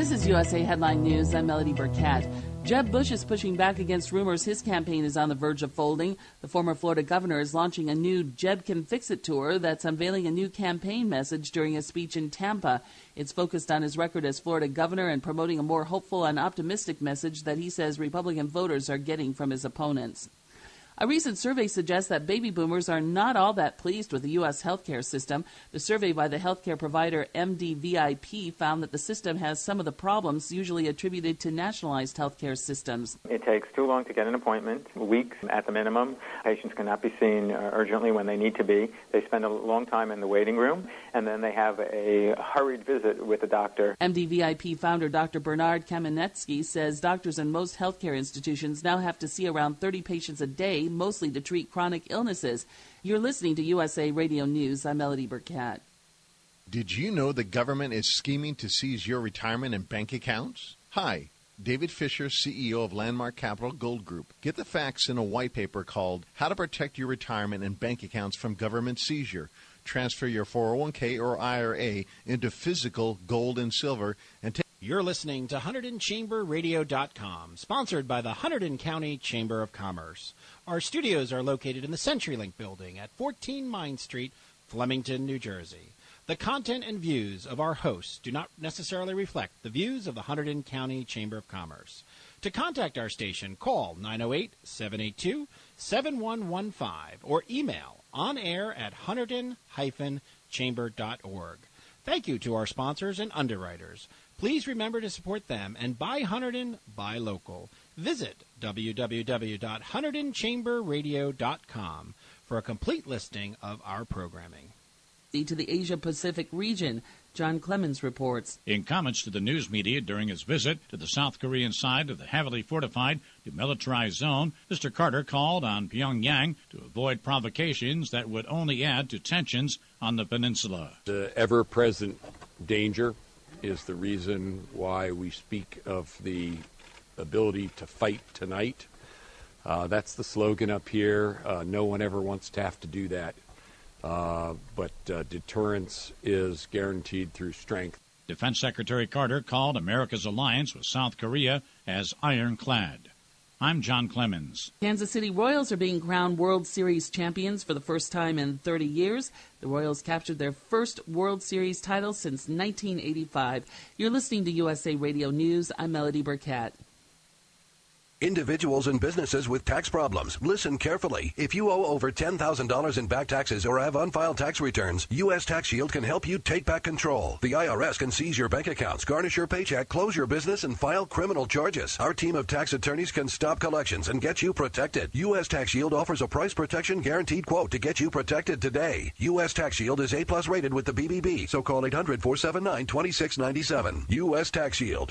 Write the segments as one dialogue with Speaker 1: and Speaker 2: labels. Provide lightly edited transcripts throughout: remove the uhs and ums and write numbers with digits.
Speaker 1: This is USA Headline News. I'm Melody Burkett. Jeb Bush is pushing back against rumors his campaign is on the verge of folding. The former Florida governor is launching a new Jeb Can Fix It tour that's unveiling a new campaign message during a speech in Tampa. It's focused on his record as Florida governor and promoting a more hopeful and optimistic message that he says Republican voters are getting from his opponents. A recent survey suggests that baby boomers are not all that pleased with the U.S. healthcare system. The survey by the healthcare provider MDVIP found that the system has some of the problems usually attributed to nationalized healthcare systems.
Speaker 2: It takes too long to get an appointment, weeks at the minimum. Patients cannot be seen urgently when they need to be. They spend a long time in the waiting room, and then they have a hurried visit with the doctor.
Speaker 1: MDVIP founder Dr. Bernard Kamenetsky says doctors in most healthcare institutions now have to see around 30 patients a day, mostly to treat chronic illnesses. You're listening to USA Radio News. I'm Melody Burkett.
Speaker 3: Did you know the government is scheming to seize your retirement and bank accounts? Hi, David Fisher, CEO of Landmark Capital Gold Group. Get the facts in a white paper called How to Protect Your Retirement and Bank Accounts from Government Seizure. Transfer your 401k or IRA into physical gold and silver and take.
Speaker 4: You're listening to HunterdonChamberRadio.com, sponsored by the Hunterdon County Chamber of Commerce. Our studios are located in the CenturyLink building at 14 Mine Street, Flemington, New Jersey. The content and views of our hosts do not necessarily reflect the views of the Hunterdon County Chamber of Commerce. To contact our station, call 908-782-7115 or email onair@hunterdon-chamber.org. Thank you to our sponsors and underwriters. Please remember to support them and buy Hunterdon, buy local. Visit www.HunterdonChamberRadio.com for a complete listing of our programming.
Speaker 1: To the Asia-Pacific region, John Clemens reports.
Speaker 5: In comments to the news media during his visit to the South Korean side of the heavily fortified demilitarized zone, Mr. Carter called on Pyongyang to avoid provocations that would only add to tensions on the peninsula.
Speaker 6: The ever-present danger is the reason why we speak of the ability to fight tonight. That's the slogan up here. No one ever wants to have to do that. But deterrence is guaranteed through strength.
Speaker 5: Defense Secretary Carter called America's alliance with South Korea as ironclad. I'm John Clemens.
Speaker 1: Kansas City Royals are being crowned World Series champions for the first time in 30 years. The Royals captured their first World Series title since 1985. You're listening to USA Radio News. I'm Melody Burkett.
Speaker 7: Individuals and businesses with tax problems, listen carefully. If you owe over $10,000 in back taxes or have unfiled tax returns, U.S. Tax Shield can help you take back control. The IRS can seize your bank accounts, garnish your paycheck, close your business, and file criminal charges. Our team of tax attorneys can stop collections and get you protected. U.S. Tax Shield offers a price protection guaranteed quote to get you protected today. U.S. Tax Shield is A+ rated with the BBB, so call 800-479-2697. U.S. Tax Shield,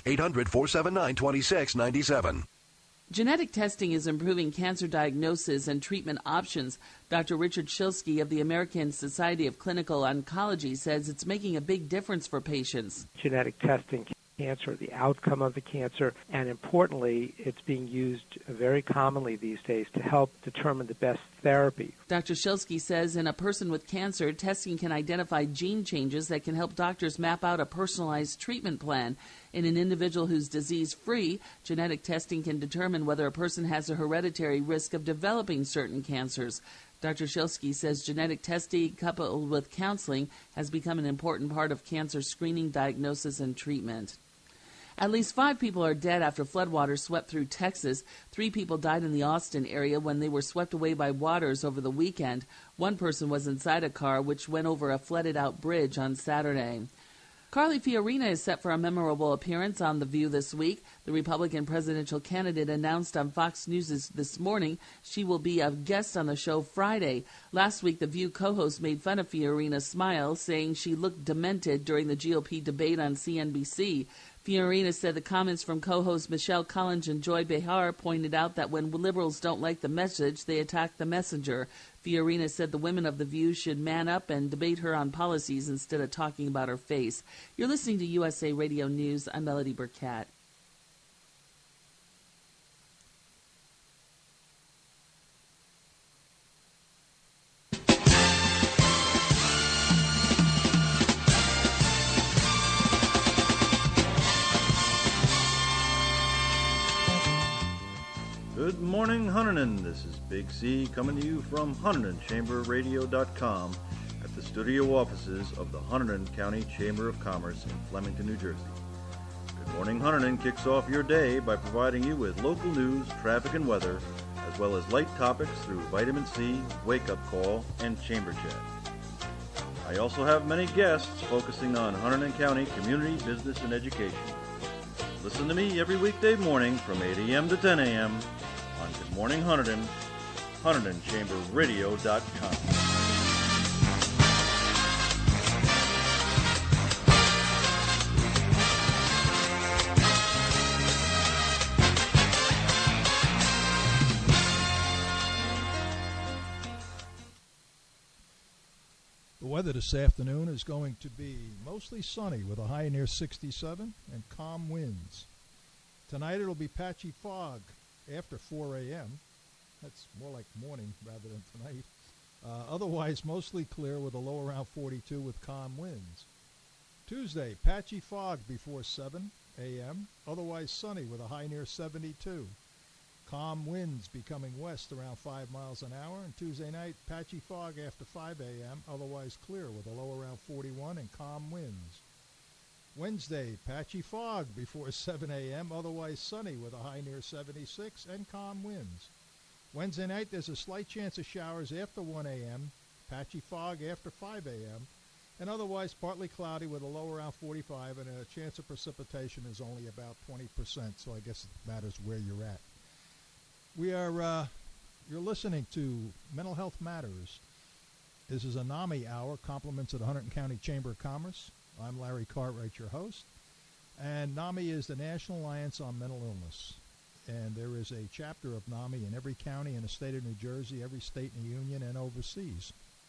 Speaker 7: 800-479-2697.
Speaker 1: Genetic testing is improving cancer diagnosis and treatment options. Dr. Richard Shilsky of the American Society of Clinical Oncology says it's making a big difference for patients.
Speaker 8: Genetic testing cancer, the outcome of the cancer, and importantly, it's being used very commonly these days to help determine the best therapy.
Speaker 1: Dr. Shilsky says in a person with cancer, testing can identify gene changes that can help doctors map out a personalized treatment plan. In an individual who's disease-free, genetic testing can determine whether a person has a hereditary risk of developing certain cancers. Dr. Shilsky says genetic testing coupled with counseling has become an important part of cancer screening, diagnosis, and treatment. At least 5 people are dead after floodwaters swept through Texas. 3 people died in the Austin area when they were swept away by waters over the weekend. 1 person was inside a car which went over a flooded-out bridge on Saturday. Carly Fiorina is set for a memorable appearance on The View this week. The Republican presidential candidate announced on Fox News this morning she will be a guest on the show Friday. Last week, The View co-host made fun of Fiorina's smile, saying she looked demented during the GOP debate on CNBC. Fiorina said the comments from co-hosts Michelle Collins and Joy Behar pointed out that when liberals don't like the message, they attack the messenger. Fiorina said the women of The View should man up and debate her on policies instead of talking about her face. You're listening to USA Radio News. I'm Melody Burkett.
Speaker 9: Huntington. This is Big C coming to you from HuntingtonChamberRadio.com at the studio offices of the Hunterdon County Chamber of Commerce in Flemington, New Jersey. Good Morning Hunterdon kicks off your day by providing you with local news, traffic, and weather, as well as light topics through Vitamin C, Wake Up Call, and Chamber Chat. I also have many guests focusing on Hunterdon County community, business, and education. Listen to me every weekday morning from 8 a.m. to 10 a.m. on Good Morning Hunterdon, HuntingtonChamberRadio.com.
Speaker 10: The weather this afternoon is going to be mostly sunny with a high near 67 and calm winds. Tonight it'll be patchy fog after 4 a.m. That's more like morning rather than tonight. Otherwise mostly clear with a low around 42 with calm winds. Tuesday, patchy fog before 7 a.m. Otherwise sunny with a high near 72. Calm winds becoming west around 5 miles an hour. And Tuesday night, patchy fog after 5 a.m., otherwise clear with a low around 41 and calm winds. Wednesday, patchy fog before 7 a.m., otherwise sunny with a high near 76 and calm winds. Wednesday night, there's a slight chance of showers after 1 a.m., patchy fog after 5 a.m., and otherwise partly cloudy with a low around 45, and a chance of precipitation is only about 20%, so I guess it matters where you're at. You're listening to Mental Health Matters. This is a NAMI Hour, compliments of the Hunterdon County Chamber of Commerce. I'm Larry Cartwright, your host. And NAMI is the National Alliance on Mental Illness. And there is a chapter of NAMI in every county in the state of New Jersey, every state in the union, and overseas.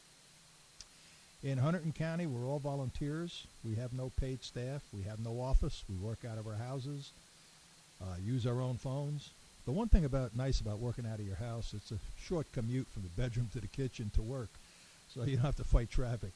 Speaker 10: In Hunterdon County, we're all volunteers. We have no paid staff. We have no office. We work out of our houses, use our own phones. The one thing nice about working out of your house, it's a short commute from the bedroom to the kitchen to work, so you don't have to fight traffic.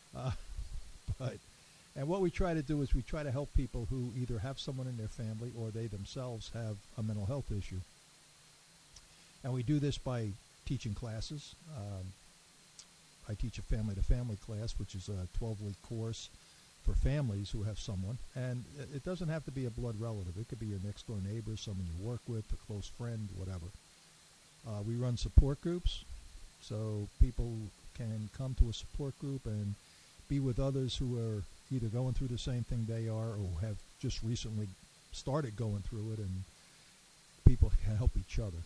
Speaker 10: And what we try to do is we try to help people who either have someone in their family or they themselves have a mental health issue. And we do this by teaching classes. I teach a family-to-family class, which is a 12-week course for families who have someone, and it doesn't have to be a blood relative. It could be your next-door neighbor, someone you work with, a close friend, whatever. We run support groups, so people can come to a support group and be with others who are either going through the same thing they are or have just recently started going through it, and people can help each other.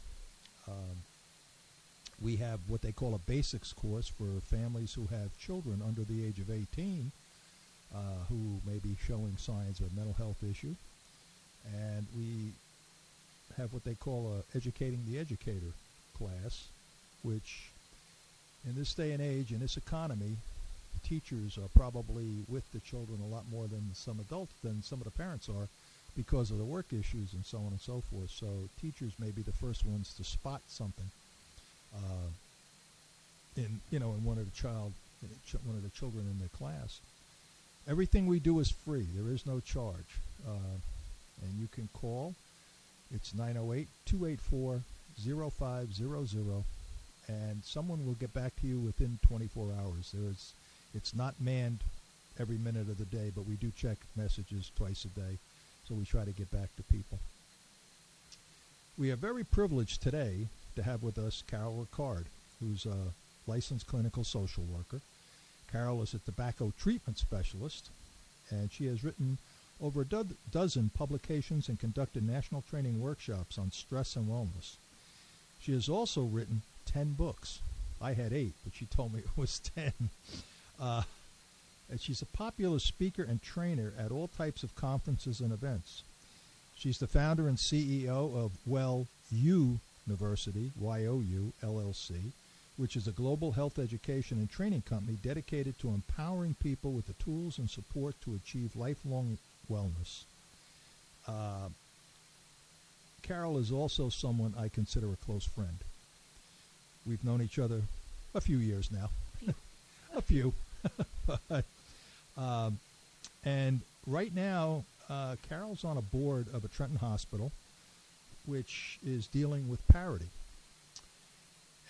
Speaker 10: We have what they call a basics course for families who have children under the age of 18 who may be showing signs of a mental health issue. And we have what they call a Educating the Educator class, which in this day and age, in this economy, teachers are probably with the children a lot more than some of the parents are because of the work issues and so on and so forth. So teachers may be the first ones to spot something in one of the children in the class. Everything we do is free. There is no charge. And you can call. It's 908-284-0500, and someone will get back to you within 24 hours. It's not manned every minute of the day, but we do check messages twice a day, so we try to get back to people. We are very privileged today to have with us Carol Ricard, who's a licensed clinical social worker. Carol is a tobacco treatment specialist, and she has written over a dozen publications and conducted national training workshops on stress and wellness. She has also written 10 books. I had 8, but she told me it was 10. And she's a popular speaker and trainer at all types of conferences and events. She's the founder and CEO of Well You University, YOU, LLC, which is a global health education and training company dedicated to empowering people with the tools and support to achieve lifelong wellness. Carol is also someone I consider a close friend. We've known each other a few years now. A few. And right now, Carol's on a board of a Trenton hospital, which is dealing with parity.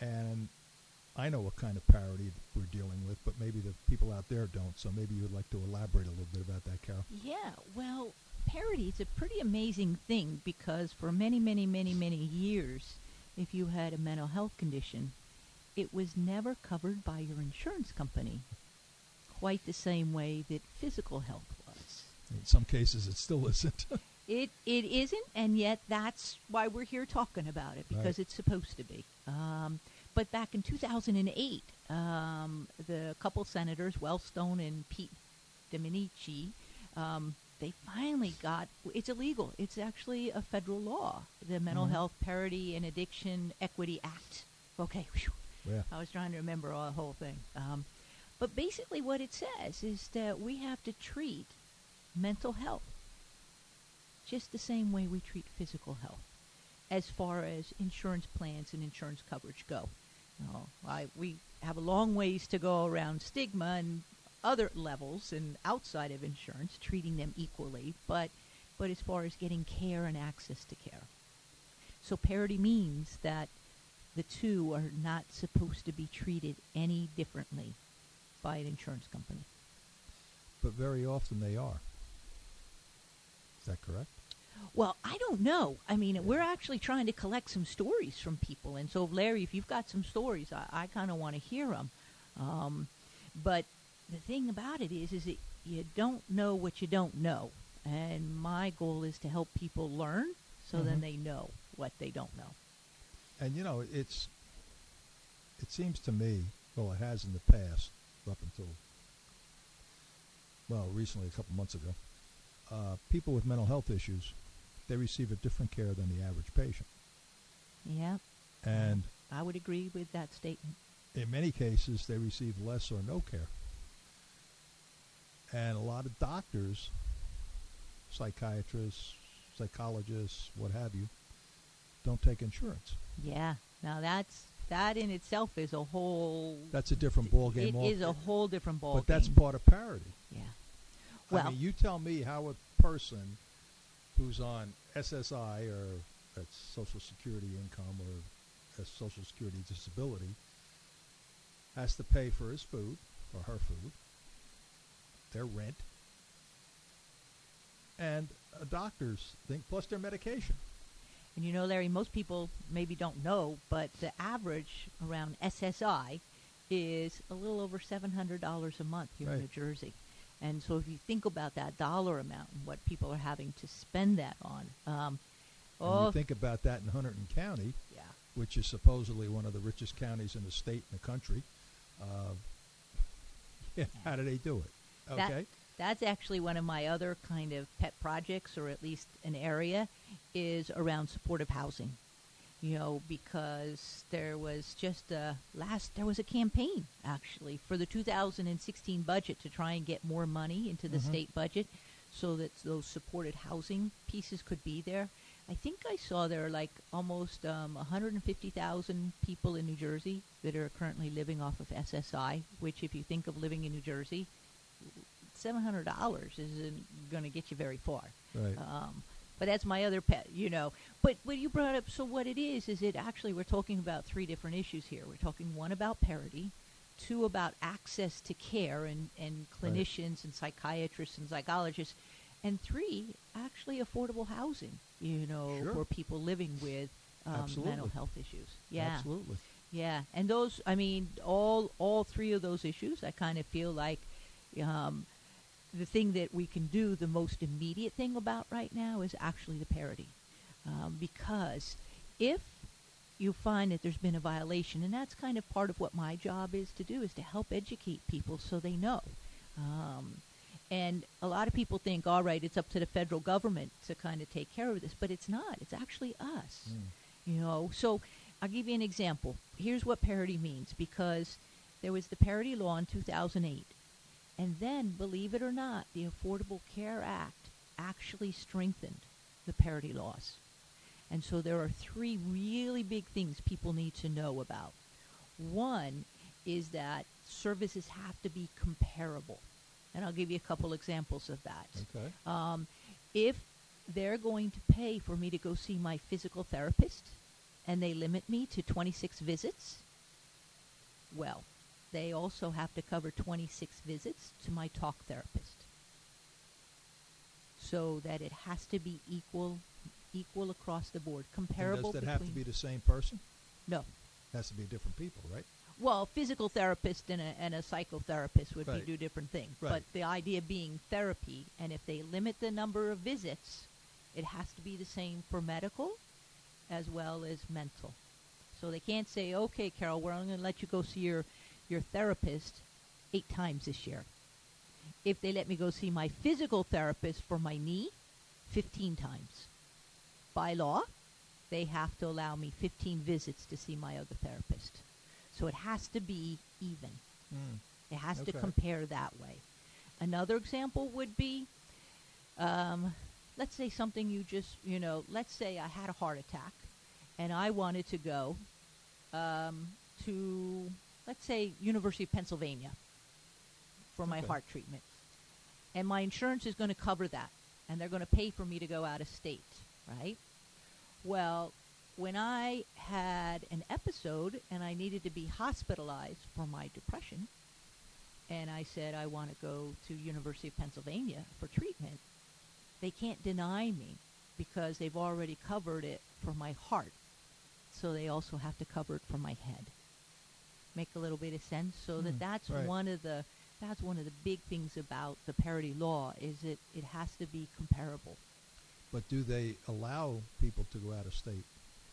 Speaker 10: And I know what kind of parity we're dealing with, but maybe the people out there don't. So maybe you would like to elaborate a little bit about that, Carol.
Speaker 11: Yeah, well, parity is a pretty amazing thing because for many, many, many, many years, if you had a mental health condition, it was never covered by your insurance company, quite the same way that physical health was.
Speaker 10: In some cases, it still isn't.
Speaker 11: It isn't, and yet that's why we're here talking about it, because it's supposed to be. But back in 2008, the couple senators, Wellstone and Pete Domenici, they finally got, it's illegal. It's actually a federal law, the Mental Health Parity and Addiction Equity Act. Okay, whew.
Speaker 10: Yeah.
Speaker 11: I was trying to remember the whole thing. But basically what it says is that we have to treat mental health just the same way we treat physical health as far as insurance plans and insurance coverage go. We have a long ways to go around stigma and other levels and outside of insurance, treating them equally, but as far as getting care and access to care. So parity means that the two are not supposed to be treated any differently by an insurance company.
Speaker 10: But very often they are. Is that correct?
Speaker 11: Well, I don't know. I mean, we're actually trying to collect some stories from people. And so, Larry, if you've got some stories, I kind of want to hear them. But the thing about it is that you don't know what you don't know. And my goal is to help people learn so then they know what they don't know.
Speaker 10: And, you know, it seems to me, well, it has in the past, up until, well, recently, a couple months ago, people with mental health issues, they receive a different care than the average patient.
Speaker 11: Yeah.
Speaker 10: And
Speaker 11: I would agree with that statement.
Speaker 10: In many cases, they receive less or no care. And a lot of doctors, psychiatrists, psychologists, what have you, don't take insurance.
Speaker 11: Yeah. Now that in itself is a whole...
Speaker 10: That's a different ballgame.
Speaker 11: It is a whole different ballgame.
Speaker 10: But that's part of parity.
Speaker 11: Yeah. Well,
Speaker 10: I mean, you tell me how a person who's on SSI, or that's Social Security income, or a Social Security disability, has to pay for his food, or her food, their rent, and a doctor's thing, plus their medication.
Speaker 11: And you know, Larry, most people maybe don't know, but the average around SSI is a little over $700 a month here in New Jersey. And so if you think about that dollar amount and what people are having to spend that on.
Speaker 10: And you think about that in Hunterdon County, which is supposedly one of the richest counties in the state and the country. How do they do it? Okay.
Speaker 11: That's actually one of my other kind of pet projects, or at least an area, is around supportive housing. You know, because there was just there was a campaign, actually, for the 2016 budget to try and get more money into the state budget so that those supported housing pieces could be there. I think I saw there are like almost 150,000 people in New Jersey that are currently living off of SSI, which if you think of living in New Jersey, $700 isn't going to get you very far.
Speaker 10: Right.
Speaker 11: But that's my other pet, you know. But what you brought up, so what it is it actually we're talking about three different issues here. We're talking one about parity, two about access to care and clinicians and psychiatrists and psychologists, and three, actually affordable housing, you know, for people living with mental health issues. Yeah.
Speaker 10: Absolutely.
Speaker 11: Yeah. And those, I mean, all three of those issues, I kind of feel like the thing that we can do, the most immediate thing about right now, is actually the parity. Because if you find that there's been a violation, and that's kind of part of what my job is to do, is to help educate people so they know. And a lot of people think, all right, it's up to the federal government to kind of take care of this, but it's not. It's actually us. You know, so I'll give you an example. Here's what parity means, because there was the Parity Law in 2008. And then, believe it or not, the Affordable Care Act actually strengthened the parity laws. And so there are three really big things people need to know about. One is that services have to be comparable. And I'll give you a couple examples of that.
Speaker 10: Okay.
Speaker 11: If they're going to pay for me to go see my physical therapist, and they limit me to 26 visits, Well, they also have to cover 26 visits to my talk therapist, so that it has to be equal across the board, comparable.
Speaker 10: And does that have to be the same person?
Speaker 11: No.
Speaker 10: It has to be different people, right?
Speaker 11: Well, physical therapist and a psychotherapist would
Speaker 10: Right.
Speaker 11: be two different things.
Speaker 10: Right.
Speaker 11: But the idea being therapy, and if they limit the number of visits, it has to be the same for medical as well as mental. So they can't say, okay, Carol, we're only going to let you go see your therapist 8 times this year. If they let me go see my physical therapist for my knee, 15 times. By law, they have to allow me 15 visits to see my other therapist. So it has to be even. It has to
Speaker 10: Okay.
Speaker 11: compare that way. Another example would be, let's say something let's say I had a heart attack and I wanted to go to, let's say, University of Pennsylvania for my heart treatment. And my insurance is going to cover that, and they're going to pay for me to go out of state, right? Well, when I had an episode and I needed to be hospitalized for my depression, and I said I want to go to University of Pennsylvania for treatment, they can't deny me because they've already covered it for my heart. So they also have to cover it for my head. Make a little bit of sense? So that's
Speaker 10: right.
Speaker 11: one of the big things about the parity law, is it has to be comparable.
Speaker 10: But do they allow people to go out of state?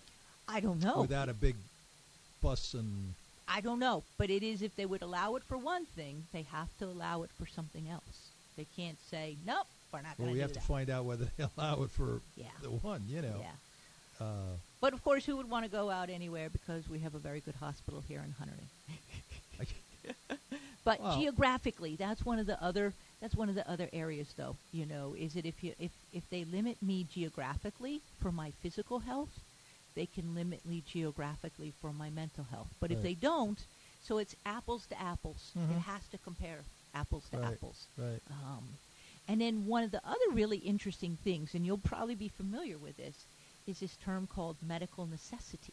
Speaker 11: I don't know.
Speaker 10: Without a big bus and...
Speaker 11: I don't know. But it is, if they would allow it for one thing, they have to allow it for something else. They can't say, nope, we're not going to do that.
Speaker 10: Well, we have to find out whether they allow it for
Speaker 11: Yeah.
Speaker 10: the one, you know.
Speaker 11: Yeah. But, of course, who would want to go out anywhere, because we have a very good hospital here in Hunterdon. But geographically, that's one of the other areas, though. Is that if they limit me geographically for my physical health, they can limit me geographically for my mental health. But if they don't, so it's apples to apples. It has to compare apples to apples.
Speaker 10: Right.
Speaker 11: And then one of the other really interesting things, and you'll probably be familiar with this, is this term called medical necessity.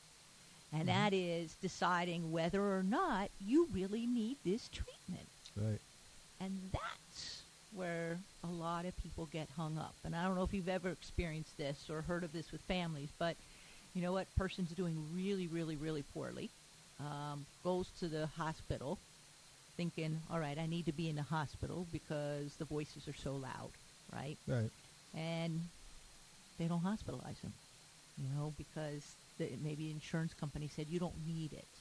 Speaker 11: And that is deciding whether or not you really need this treatment.
Speaker 10: Right.
Speaker 11: And that's where a lot of people get hung up. And I don't know if you've ever experienced this or heard of this with families, but you know what? Person's doing really, really, really poorly, goes to the hospital thinking, all right, I need to be in the hospital because the voices are so loud, right?
Speaker 10: Right.
Speaker 11: And they don't hospitalize them, because maybe the insurance company said you don't need it.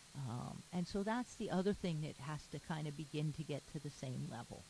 Speaker 11: And so that's the other thing that has to kind of begin to get to the same level.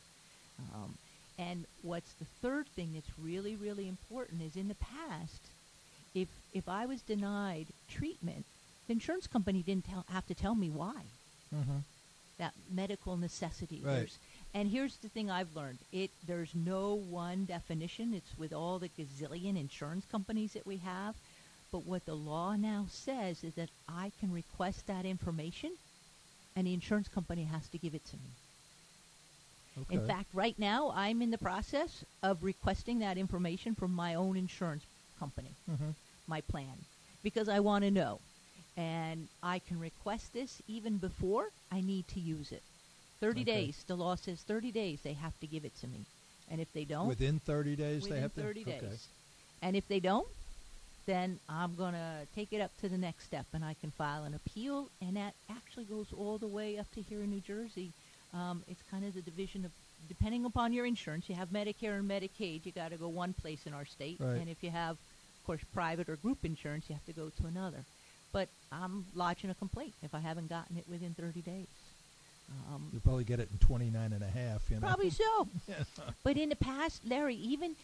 Speaker 11: And what's the third thing that's really, really important is, in the past, if I was denied treatment, the insurance company didn't have to tell me why. That medical necessity.
Speaker 10: Right.
Speaker 11: And here's the thing I've learned. There's no one definition. It's with all the gazillion insurance companies that we have. But what the law now says is that I can request that information, and the insurance company has to give it to me.
Speaker 10: Okay.
Speaker 11: In fact, right now, I'm in the process of requesting that information from my own insurance company, my plan, because I want to know. And I can request this even before I need to use it. 30 days. The law says 30 days they have to give it to me. And if they don't...
Speaker 10: Within 30 days they have to...
Speaker 11: Within 30 days.
Speaker 10: Okay.
Speaker 11: And if they don't, then I'm going to take it up to the next step, and I can file an appeal, and that actually goes all the way up to here in New Jersey. It's kind of the division of, depending upon your insurance, you have Medicare and Medicaid, you got to go one place in our state.
Speaker 10: Right.
Speaker 11: And if you have, of course, private or group insurance, you have to go to another. But I'm lodging a complaint if I haven't gotten it within 30 days.
Speaker 10: You'll probably get it in 29 and a half,
Speaker 11: Probably so. But in the past, Larry,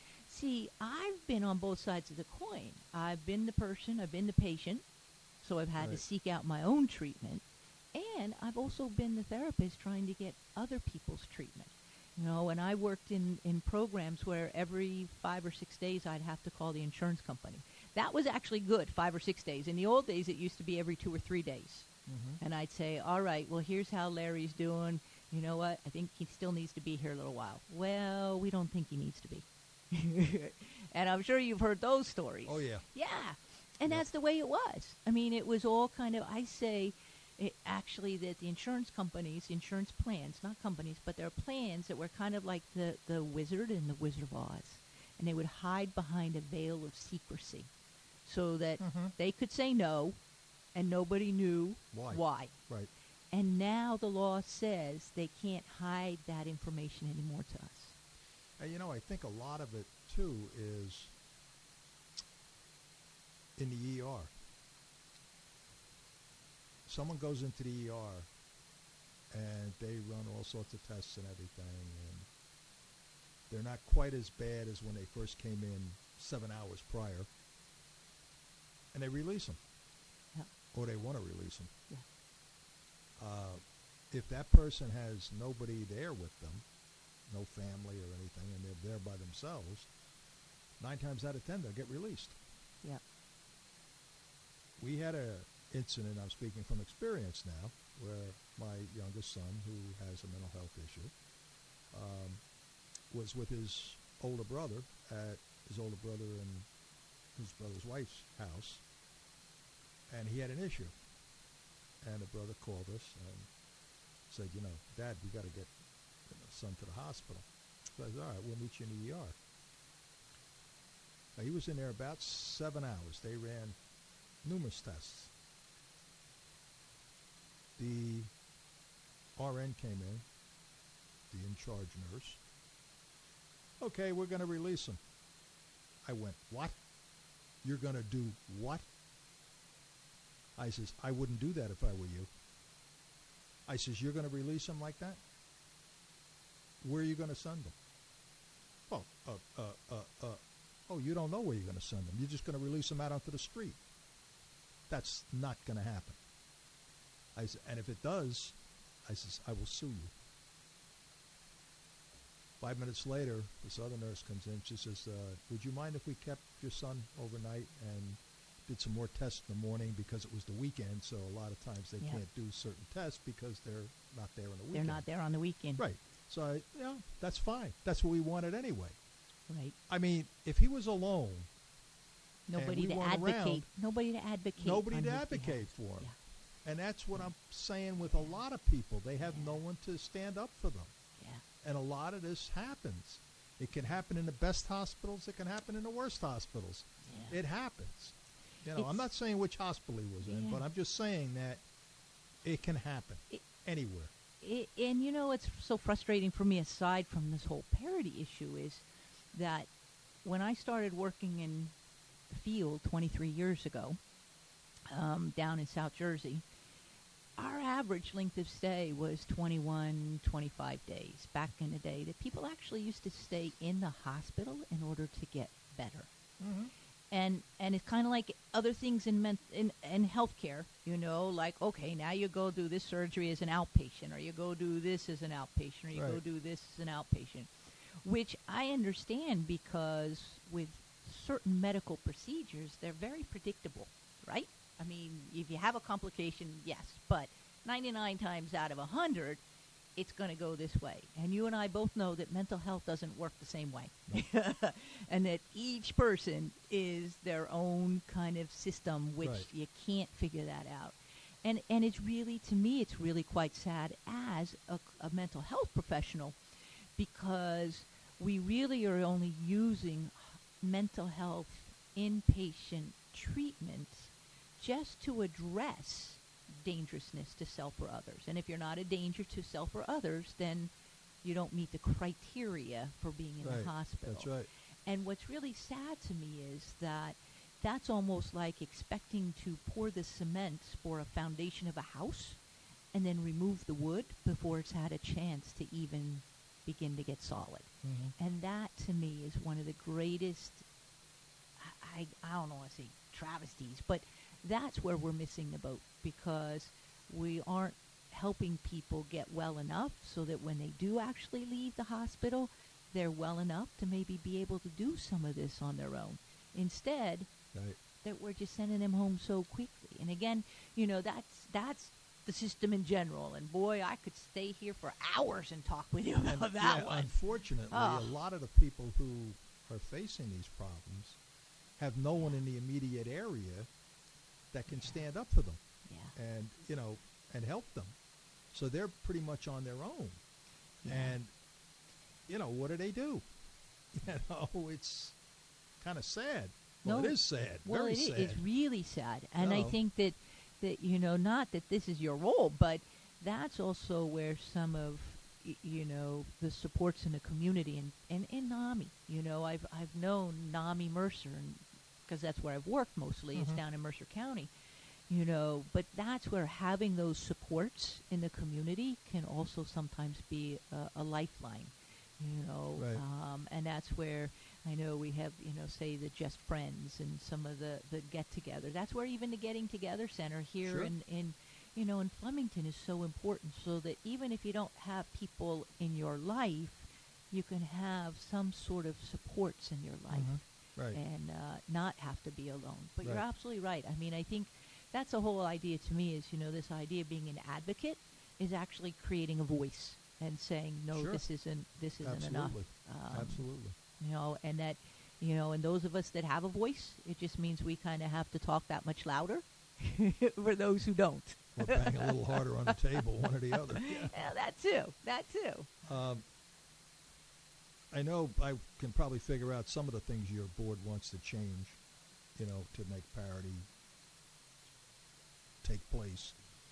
Speaker 11: I've been on both sides of the coin. I've been the person, I've been the patient, so I've had to seek out my own treatment. And I've also been the therapist trying to get other people's treatment. And I worked in programs where every 5 or 6 days I'd have to call the insurance company. That was actually good, 5 or 6 days. In the old days, it used to be every 2 or 3 days. And I'd say, all right, well, here's how Larry's doing. You know what? I think he still needs to be here a little while. Well, we don't think he needs to be. And I'm sure you've heard those stories.
Speaker 10: Oh, yeah.
Speaker 11: Yeah. And that's the way it was. I mean, it was all kind of, I say, Actually, that the insurance companies, insurance plans, not companies, but there are plans that were kind of like the Wizard and the Wizard of Oz. And they would hide behind a veil of secrecy so that they could say no and nobody knew why.
Speaker 10: Right.
Speaker 11: And now the law says they can't hide that information anymore to us.
Speaker 10: And, I think a lot of it, too, is in the ER. Someone goes into the ER and they run all sorts of tests and everything, and they're not quite as bad as when they first came in 7 hours prior, and they release them.
Speaker 11: Yeah.
Speaker 10: Or they want to release them.
Speaker 11: Yeah.
Speaker 10: If that person has nobody there with them, no family or anything, and they're there by themselves, 9 times out of 10 they'll get released.
Speaker 11: Yeah.
Speaker 10: We had a incident, I'm speaking from experience now, where my youngest son, who has a mental health issue, was with his older brother at his older brother and his brother's wife's house, and he had an issue. And the brother called us and said, Dad, we got to get son to the hospital. So I said, all right, we'll meet you in the ER. Now, he was in there about 7 hours. They ran numerous tests. The RN came in, the in-charge nurse. Okay, we're going to release him. I went, what? You're going to do what? I says, I wouldn't do that if I were you. I says, you're going to release him like that? Where are you going to send him? Oh, you don't know where you're going to send him. You're just going to release him out onto the street. That's not going to happen. I said, and if it does, I says, I will sue you. 5 minutes later, this other nurse comes in. She says, would you mind if we kept your son overnight and did some more tests in the morning, because it was the weekend, so a lot of times they can't do certain tests because they're not there on the weekend.
Speaker 11: They're not there on the weekend.
Speaker 10: Right. So, that's fine. That's what we wanted anyway.
Speaker 11: Right.
Speaker 10: I mean, if he was alone,
Speaker 11: nobody to advocate. Nobody to advocate.
Speaker 10: Nobody to advocate for him. Yeah. And that's what I'm saying with a lot of people. They have no one to stand up for them. Yeah. And a lot of this happens. It can happen in the best hospitals. It can happen in the worst hospitals. Yeah. It happens. I'm not saying which hospital he was in, but I'm just saying that it can happen anywhere.
Speaker 11: And what's so frustrating for me, aside from this whole parity issue, is that when I started working in the field 23 years ago, down in South Jersey, our average length of stay was 21, 25 days. Back in the day, that people actually used to stay in the hospital in order to get better. Mm-hmm. And it's kind of like other things in healthcare, like, okay, now you go do this surgery as an outpatient, or you go do this as an outpatient, or you go do this as an outpatient, which I understand, because with certain medical procedures, they're very predictable, right? I mean, if you have a complication, yes, but 99 times out of 100, it's going to go this way. And you and I both know that mental health doesn't work the same way. No. And that each person is their own kind of system, which you can't figure that out. And it's really, to me, it's really quite sad as a mental health professional, because we really are only using mental health inpatient treatment just to address dangerousness to self or others. And if you're not a danger to self or others, then you don't meet the criteria for being in the hospital.
Speaker 10: That's right.
Speaker 11: And what's really sad to me is that that's almost like expecting to pour the cement for a foundation of a house and then remove the wood before it's had a chance to even begin to get solid. Mm-hmm. And that, to me, is one of the greatest, I don't want to say travesties, but that's where we're missing the boat, because we aren't helping people get well enough so that when they do actually leave the hospital, they're well enough to maybe be able to do some of this on their own. Instead, that we're just sending them home so quickly. And again, that's the system in general. And boy, I could stay here for hours and talk with you about that one.
Speaker 10: Unfortunately, a lot of the people who are facing these problems have no one in the immediate area that can stand up for them.
Speaker 11: Yeah.
Speaker 10: And, and help them. So they're pretty much on their own.
Speaker 11: Yeah.
Speaker 10: And, what do? It's kind of sad. Well, it is sad.
Speaker 11: Well,
Speaker 10: very sad.
Speaker 11: It's really sad. And I think that, not that this is your role, but that's also where some of, the supports in the community and in NAMI. I've known NAMI Mercer, because that's where I've worked mostly. It's down in Mercer County. But that's where having those supports in the community can also sometimes be a lifeline.
Speaker 10: Right.
Speaker 11: And that's where I know we have, say the Just Friends and some of the get-together. That's where even the Getting Together Center here in Flemington is so important, so that even if you don't have people in your life, you can have some sort of supports in your life.
Speaker 10: Right.
Speaker 11: And not have to be alone. But
Speaker 10: Right.
Speaker 11: you're absolutely right. I mean, I think that's the whole idea to me is, this idea of being an advocate is actually creating a voice and saying, no, this isn't
Speaker 10: Absolutely.
Speaker 11: enough.
Speaker 10: Absolutely.
Speaker 11: And that, and those of us that have a voice, it just means we kind of have to talk that much louder for those who don't.
Speaker 10: Or bang a little harder on the table, one or the other.
Speaker 11: Yeah, that too.
Speaker 10: I know I can probably figure out some of the things your board wants to change, to make parity take place.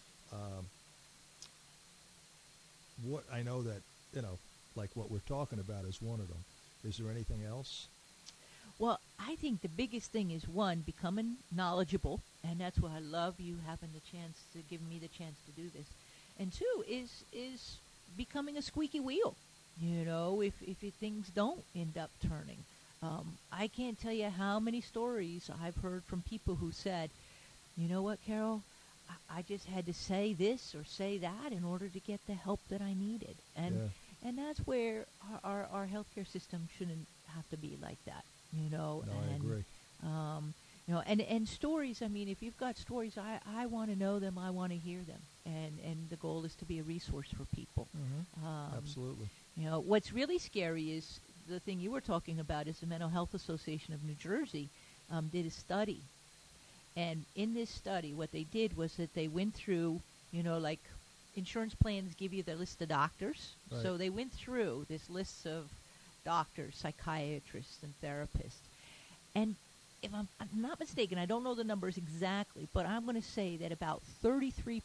Speaker 10: What I know that, like what we're talking about is one of them. Is there anything else?
Speaker 11: Well, I think the biggest thing is, one, becoming knowledgeable, and that's why I love you having the chance to give me the chance to do this. And two is becoming a squeaky wheel. If things don't end up turning. I can't tell you how many stories I've heard from people who said, you know what, Carol, I just had to say this or say that in order to get the help that I needed. And that's where our healthcare system shouldn't have to be like that.
Speaker 10: No, I agree.
Speaker 11: And stories, I mean, if you've got stories, I want to know them, I want to hear them. And the goal is to be a resource for people.
Speaker 10: Absolutely.
Speaker 11: What's really scary is the thing you were talking about is the Mental Health Association of New Jersey did a study. And in this study, what they did was that they went through, like insurance plans give you the list of doctors.
Speaker 10: Right.
Speaker 11: So they went through this list of doctors, psychiatrists, and therapists. And if I'm not mistaken, I don't know the numbers exactly, but I'm going to say that about 33%.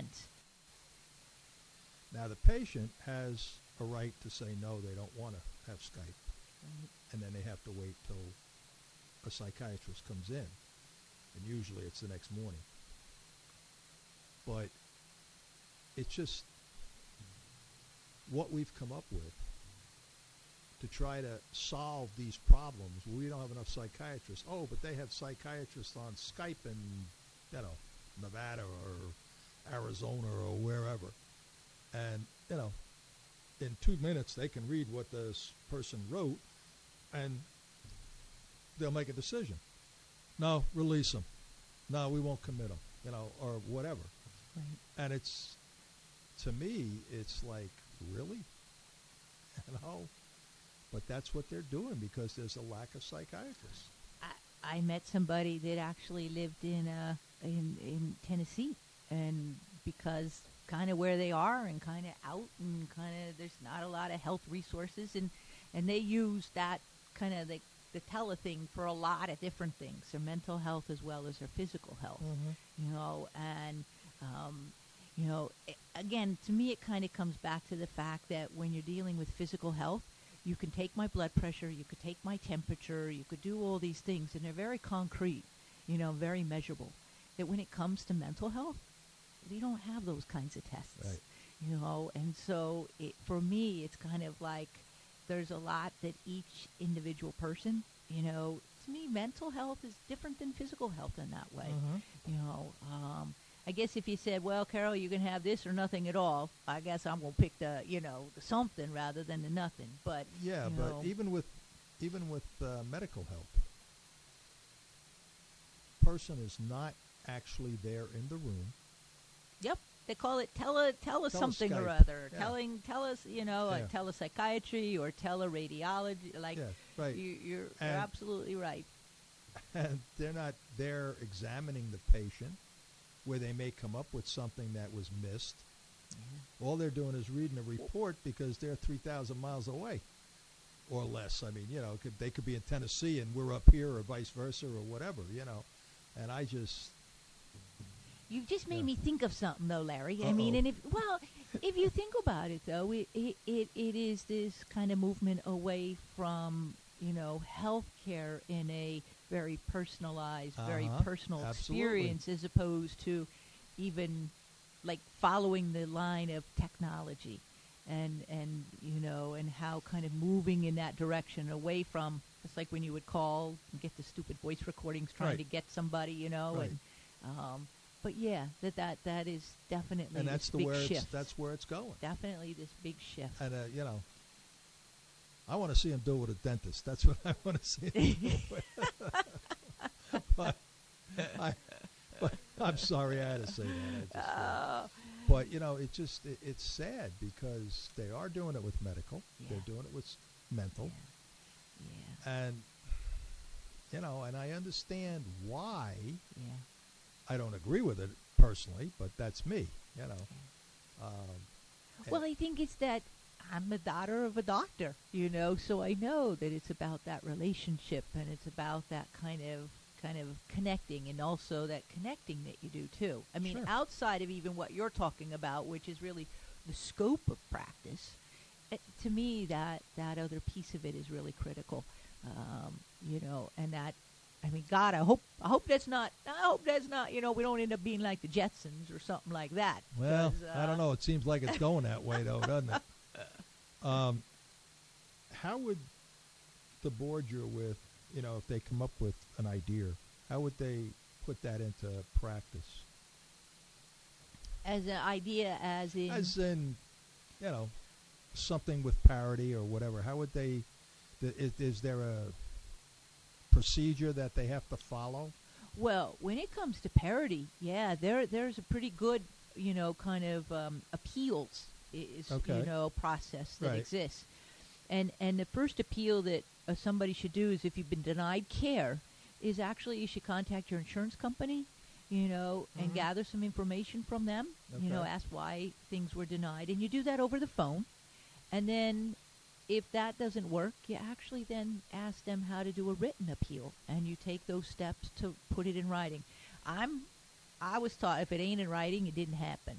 Speaker 10: Now, the patient has a right to say no, they don't want to have Skype.
Speaker 11: Right.
Speaker 10: And then they have to wait till a psychiatrist comes in. And usually it's the next morning. But it's just what we've come up with to try to solve these problems. We don't have enough psychiatrists. Oh, but they have psychiatrists on Skype in, Nevada or Arizona or wherever. And, in 2 minutes they can read what this person wrote and they'll make a decision. No, release them. No, we won't commit them, or whatever.
Speaker 11: Right.
Speaker 10: And it's, to me, it's like, really? But that's what they're doing because there's a lack of psychiatrists.
Speaker 11: I met somebody that actually lived in Tennessee, and because kind of where they are and kind of out and kind of there's not a lot of health resources, and they use that kind of the telething for a lot of different things, their mental health as well as their physical health. Again, to me it kind of comes back to the fact that when you're dealing with physical health, you can take my blood pressure, you could take my temperature, you could do all these things, and they're very concrete, very measurable. That when it comes to mental health, we don't have those kinds of tests.
Speaker 10: Right.
Speaker 11: And so for me, it's kind of like there's a lot that each individual person, to me, mental health is different than physical health in that way. I guess if you said, well, Carol, you can have this or nothing at all, I guess I'm going to pick the something rather than the nothing. But
Speaker 10: but even with medical help, person is not actually there in the room.
Speaker 11: Yep. They call it tele something or
Speaker 10: Skype.
Speaker 11: other.
Speaker 10: Yeah.
Speaker 11: Like telepsychiatry or teleradiology. Like,
Speaker 10: right.
Speaker 11: You're absolutely right.
Speaker 10: And they're not there examining the patient. where they may come up with something that was missed. All they're doing is reading a report because they're 3,000 miles away or less. I mean, they could be in Tennessee and we're up here, or vice versa, or whatever, And I just...
Speaker 11: You've just made me think of something, though, Larry. I mean, and if you think about it, though, it is this kind of movement away from, healthcare in a very personalized, very personal experience, as opposed to even like following the line of technology, and how kind of moving in that direction away from, it's like when you would call and get the stupid voice recordings trying to get somebody,
Speaker 10: Right.
Speaker 11: and but yeah, that is definitely
Speaker 10: and that's
Speaker 11: this big shift.
Speaker 10: That's where it's going.
Speaker 11: Definitely this big shift.
Speaker 10: And I want to see him do it with a dentist. That's what I want to see him do with. but I'm sorry I had to say that. But it's sad because they are doing it with medical.
Speaker 11: Yeah.
Speaker 10: They're doing it with mental.
Speaker 11: Yeah.
Speaker 10: And and I understand why.
Speaker 11: Yeah.
Speaker 10: I don't agree with it personally, but that's me.
Speaker 11: Well, I think it's that I'm the daughter of a doctor, so I know that it's about that relationship, and it's about that kind of connecting, and also that connecting that you do too. I mean,
Speaker 10: Sure.
Speaker 11: outside of even what you're talking about, which is really the scope of practice, to me that other piece of it is really critical. And that, I mean, God, I hope that's not, we don't end up being like the Jetsons or something like that.
Speaker 10: Well, I don't know. It seems like it's going that way, though, doesn't it? How would the board you're with, if they come up with an idea, how would they put that into practice?
Speaker 11: As an idea, as in,
Speaker 10: something with parity or whatever. How would they? Is there a procedure that they have to follow?
Speaker 11: Well, when it comes to parity, yeah, there's a pretty good, kind of appeals process that exists. And the first appeal that somebody should do is, if you've been denied care, is actually you should contact your insurance company, and gather some information from them, ask why things were denied. And you do that over the phone. And then if that doesn't work, you actually then ask them how to do a written appeal, and you take those steps to put it in writing. I was taught if it ain't in writing, it didn't happen,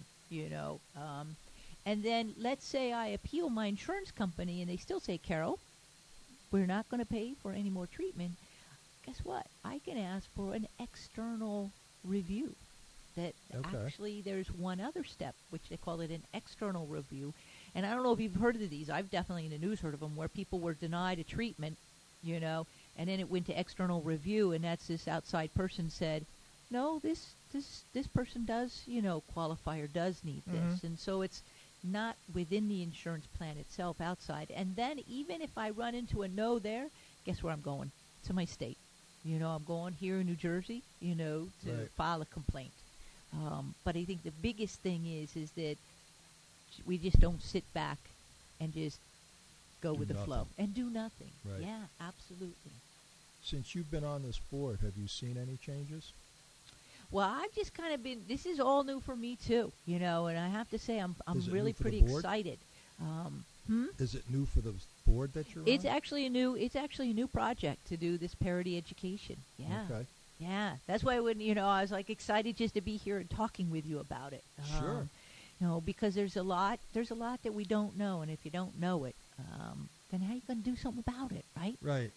Speaker 11: and then let's say I appeal my insurance company and they still say, Carol, we're not going to pay for any more treatment. Guess what? I can ask for an external review. That actually there's one other step, which they call it an external review. And I don't know if you've heard of these. I've definitely in the news heard of them, where people were denied a treatment, and then it went to external review, and that's this outside person said, no, this person does, qualify or does need this. And so it's not within the insurance plan itself, outside. And then even if I run into a no there, guess where I'm going? To my state. I'm going here in New Jersey, to file a complaint. But I think the biggest thing is that we just don't sit back and just go with the flow and do nothing.
Speaker 10: Right.
Speaker 11: Yeah, absolutely.
Speaker 10: Since you've been on this board, have you seen any changes?
Speaker 11: Well, I've just kind of been, this is all new for me too, and I have to say I'm really pretty excited.
Speaker 10: Is it new for the board that you're
Speaker 11: it's
Speaker 10: on?
Speaker 11: Actually a new project to do this parity education. Yeah.
Speaker 10: Okay.
Speaker 11: Yeah. That's why when, I was like excited just to be here and talking with you about it.
Speaker 10: Sure.
Speaker 11: Because there's a lot that we don't know, and if you don't know it, then how are you going to do something about it, right?
Speaker 10: Right.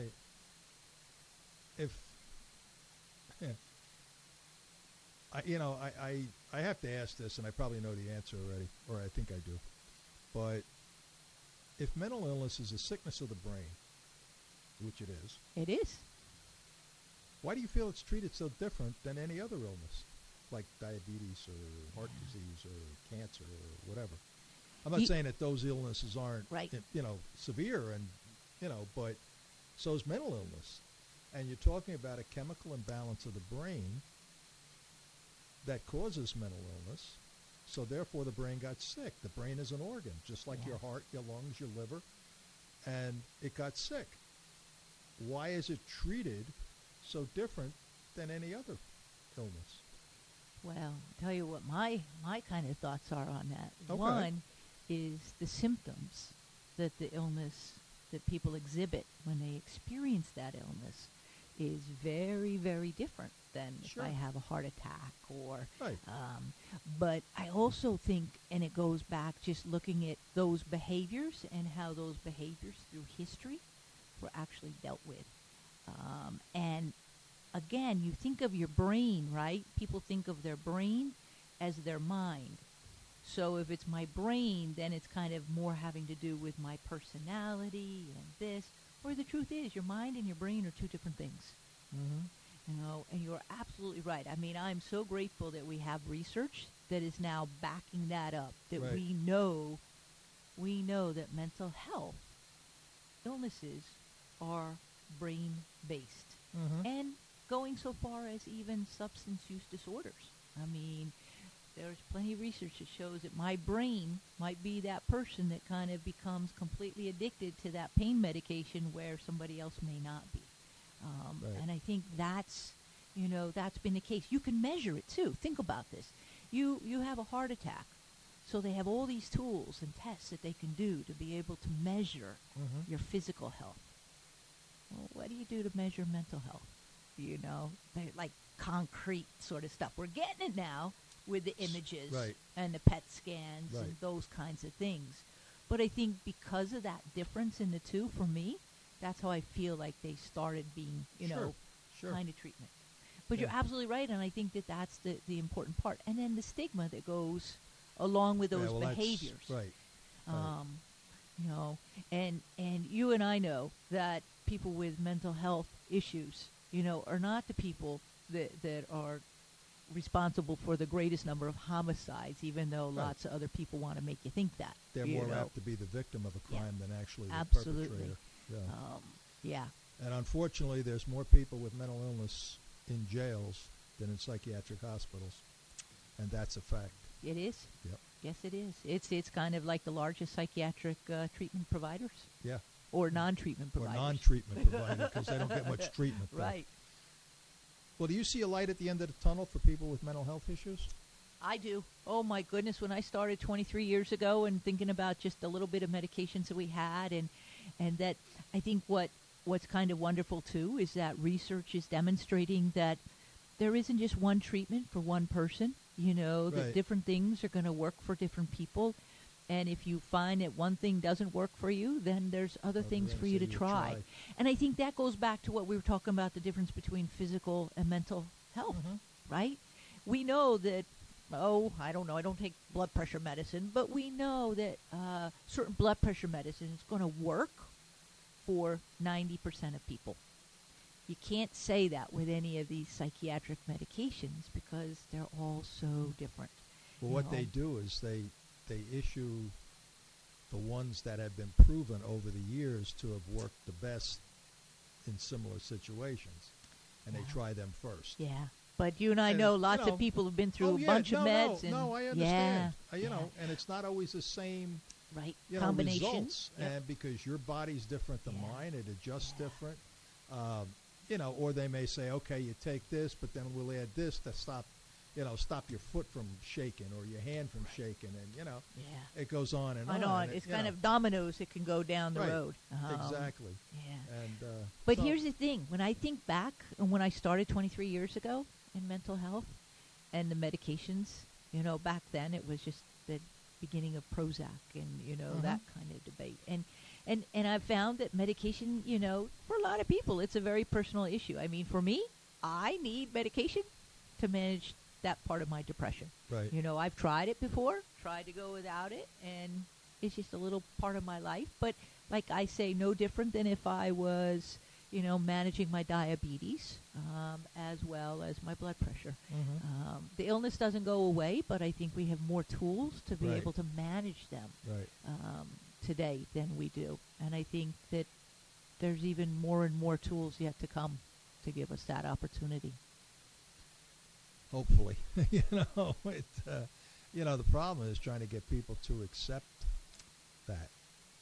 Speaker 10: I have to ask this, and I probably know the answer already, or I think I do. But if mental illness is a sickness of the brain, which it is.
Speaker 11: It is.
Speaker 10: Why do you feel it's treated so different than any other illness, like diabetes or heart disease or cancer or whatever? I'm not saying that those illnesses aren't, severe, and but so is mental illness. And you're talking about a chemical imbalance of the brain that causes mental illness. So therefore, the brain got sick. The brain is an organ, just like your heart, your lungs, your liver, and it got sick. Why is it treated so different than any other illness?
Speaker 11: Well, I'll tell you what my kind of thoughts are on that.
Speaker 10: Okay.
Speaker 11: One is the symptoms that the illness that people exhibit when they experience that illness is very, very different than
Speaker 10: Sure.
Speaker 11: if I have a heart attack or.
Speaker 10: Right.
Speaker 11: But I also think, and it goes back just looking at those behaviors and how those behaviors through history were actually dealt with. And again, you think of your brain, right? People think of their brain as their mind. So if it's my brain, then it's kind of more having to do with my personality and this. Or the truth is, your mind and your brain are two different things.
Speaker 10: Mm-hmm.
Speaker 11: You know, and you're absolutely right. I mean, I'm so grateful that we have research that is now backing that up. That
Speaker 10: Right.
Speaker 11: we know that mental health illnesses are brain-based,
Speaker 10: Mm-hmm.
Speaker 11: and going so far as even substance use disorders. I mean, there's plenty of research that shows that my brain might be that person that kind of becomes completely addicted to that pain medication where somebody else may not be.
Speaker 10: Right.
Speaker 11: And I think that's been the case. You can measure it too. Think about this. You have a heart attack, so they have all these tools and tests that they can do to be able to measure
Speaker 10: Mm-hmm.
Speaker 11: your physical health. Well, what do you do to measure mental health? You know, they're like concrete sort of stuff. We're getting it now with the images
Speaker 10: Right.
Speaker 11: and the PET scans and
Speaker 10: Right.
Speaker 11: those kinds of things. But I think because of that difference in the two, for me, that's how I feel like they started being,
Speaker 10: Sure.
Speaker 11: kind of treatment. But
Speaker 10: Yeah.
Speaker 11: you're absolutely right, and I think that that's the important part. And then the stigma that goes along with
Speaker 10: Yeah,
Speaker 11: those
Speaker 10: well, that's-
Speaker 11: behaviors.
Speaker 10: Right.
Speaker 11: And you and I know that people with mental health issues, are not the people that are responsible for the greatest number of homicides, even though
Speaker 10: Right.
Speaker 11: lots of other people want to make you think that.
Speaker 10: They're
Speaker 11: you
Speaker 10: more
Speaker 11: know.
Speaker 10: apt to be the victim of a crime than actually the
Speaker 11: Absolutely.
Speaker 10: perpetrator. Yeah.
Speaker 11: Yeah.
Speaker 10: And unfortunately, there's more people with mental illness in jails than in psychiatric hospitals, and that's a fact.
Speaker 11: It is.
Speaker 10: Yep.
Speaker 11: Yes, it is. It's kind of like the largest psychiatric treatment providers.
Speaker 10: Yeah.
Speaker 11: Or non-treatment
Speaker 10: Or
Speaker 11: providers.
Speaker 10: non-treatment provider, because they don't get much treatment. though.
Speaker 11: Right.
Speaker 10: Well, do you see a light at the end of the tunnel for people with mental health issues?
Speaker 11: I do. Oh, my goodness. When I started 23 years ago and thinking about just a little bit of medications that we had, and that I think what's kind of wonderful, too, is that research is demonstrating that there isn't just one treatment for one person, that
Speaker 10: Right.
Speaker 11: different things are going to work for different people. And if you find that one thing doesn't work for you, then there's other things for you to try. And I think that goes back to what we were talking about, the difference between physical and mental health, right? We know that, I don't know, I don't take blood pressure medicine, but we know that certain blood pressure medicine is going to work for 90% of people. You can't say that with any of these psychiatric medications because they're all so different.
Speaker 10: Well,
Speaker 11: you
Speaker 10: what
Speaker 11: know.
Speaker 10: they do is they issue the ones that have been proven over the years to have worked the best in similar situations, and they try them first.
Speaker 11: Yeah. But you and I
Speaker 10: And,
Speaker 11: know lots of people have been through a bunch of meds.
Speaker 10: No, I understand. And it's not always the same
Speaker 11: right
Speaker 10: combination.
Speaker 11: results. Yep.
Speaker 10: And because your body's different than mine, it adjusts different. Or they may say, okay, you take this, but then we'll add this to stop your foot from shaking or your hand from shaking, and it goes on and on.
Speaker 11: On. It's kind of dominoes that can go down the road.
Speaker 10: Exactly.
Speaker 11: Yeah.
Speaker 10: And
Speaker 11: but here's the thing: when I think back and when I started 23 years ago in mental health and the medications, back then it was just the beginning of Prozac and that kind of debate. And I've found that medication, for a lot of people, it's a very personal issue. I mean, for me, I need medication to manage that part of my depression.
Speaker 10: Right.
Speaker 11: I've tried it before, tried to go without it, and it's just a little part of my life. But like I say, no different than if I was, managing my diabetes as well as my blood pressure. The illness doesn't go away, but I think we have more tools to be able to manage them today than we do. And I think that there's even more and more tools yet to come to give us that opportunity.
Speaker 10: Hopefully. The problem is trying to get people to accept that.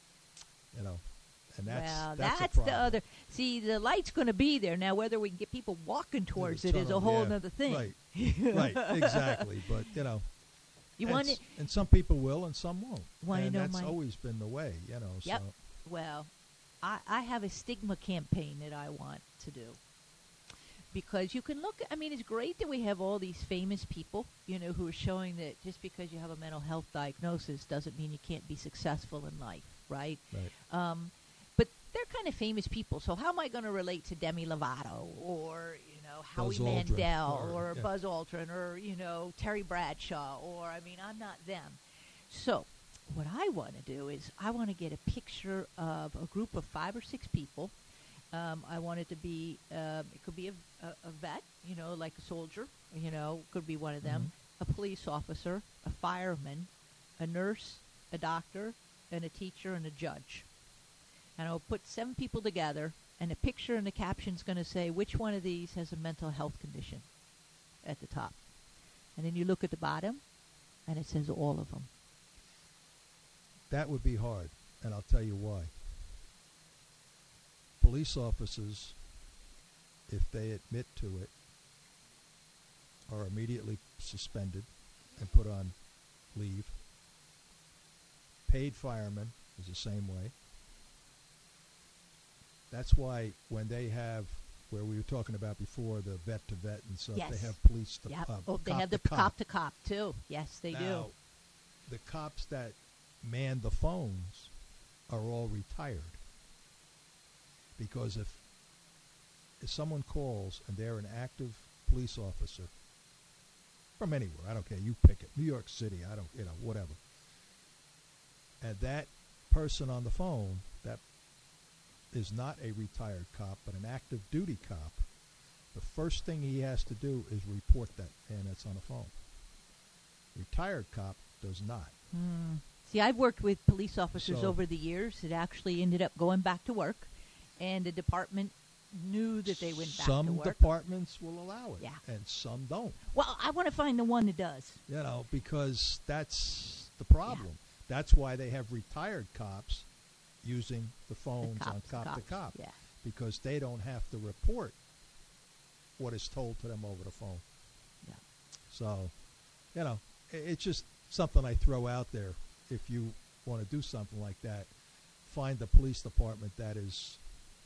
Speaker 10: And that's
Speaker 11: the other. See, the light's going to be there now. Whether we can get people walking towards it is a whole other thing.
Speaker 10: Right. Right, exactly. But,
Speaker 11: You want it,
Speaker 10: and some people will and some won't.
Speaker 11: Want to know
Speaker 10: that's always been the way,
Speaker 11: Yep.
Speaker 10: So.
Speaker 11: Well, I have a stigma campaign that I want to do. Because you can look, it's great that we have all these famous people, who are showing that just because you have a mental health diagnosis doesn't mean you can't be successful in life, right?
Speaker 10: Right.
Speaker 11: But they're kind of famous people, so how am I going to relate to Demi Lovato or, Howie Mandel or Buzz Aldrin or, Terry Bradshaw or, I'm not them. So what I want to do is I want to get a picture of a group of 5 or 6 people. I want it to be, it could be a vet, like a soldier, could be one of them, a police officer, a fireman, a nurse, a doctor, and a teacher and a judge. And I'll put 7 people together, and a picture and the caption's going to say which one of these has a mental health condition at the top. And then you look at the bottom, and it says all of them.
Speaker 10: That would be hard, and I'll tell you why. Police officers, if they admit to it, are immediately suspended and put on leave. Paid firemen is the same way. That's why when they have, where we were talking about before, the vet-to-vet and stuff,
Speaker 11: Yes.
Speaker 10: they have police to
Speaker 11: Yep. They have the cop-to-cop, too. Yes, they do.
Speaker 10: The cops that man the phones are all retired. Because if someone calls and they're an active police officer from anywhere, I don't care, you pick it, New York City, whatever, and that person on the phone that is not a retired cop but an active duty cop, the first thing he has to do is report that man that's on the phone. Retired cop does not.
Speaker 11: See, I've worked with police officers over the years that actually ended up going back to work. And the department knew that they went back to work.
Speaker 10: Some departments will allow it, and some don't.
Speaker 11: Well, I want to find the one that does.
Speaker 10: Because that's the problem. Yeah. That's why they have retired cops using the phones on cop-to-cop.
Speaker 11: Yeah.
Speaker 10: Because they don't have to report what is told to them over the phone.
Speaker 11: Yeah.
Speaker 10: So, it's just something I throw out there. If you want to do something like that, find the police department that is...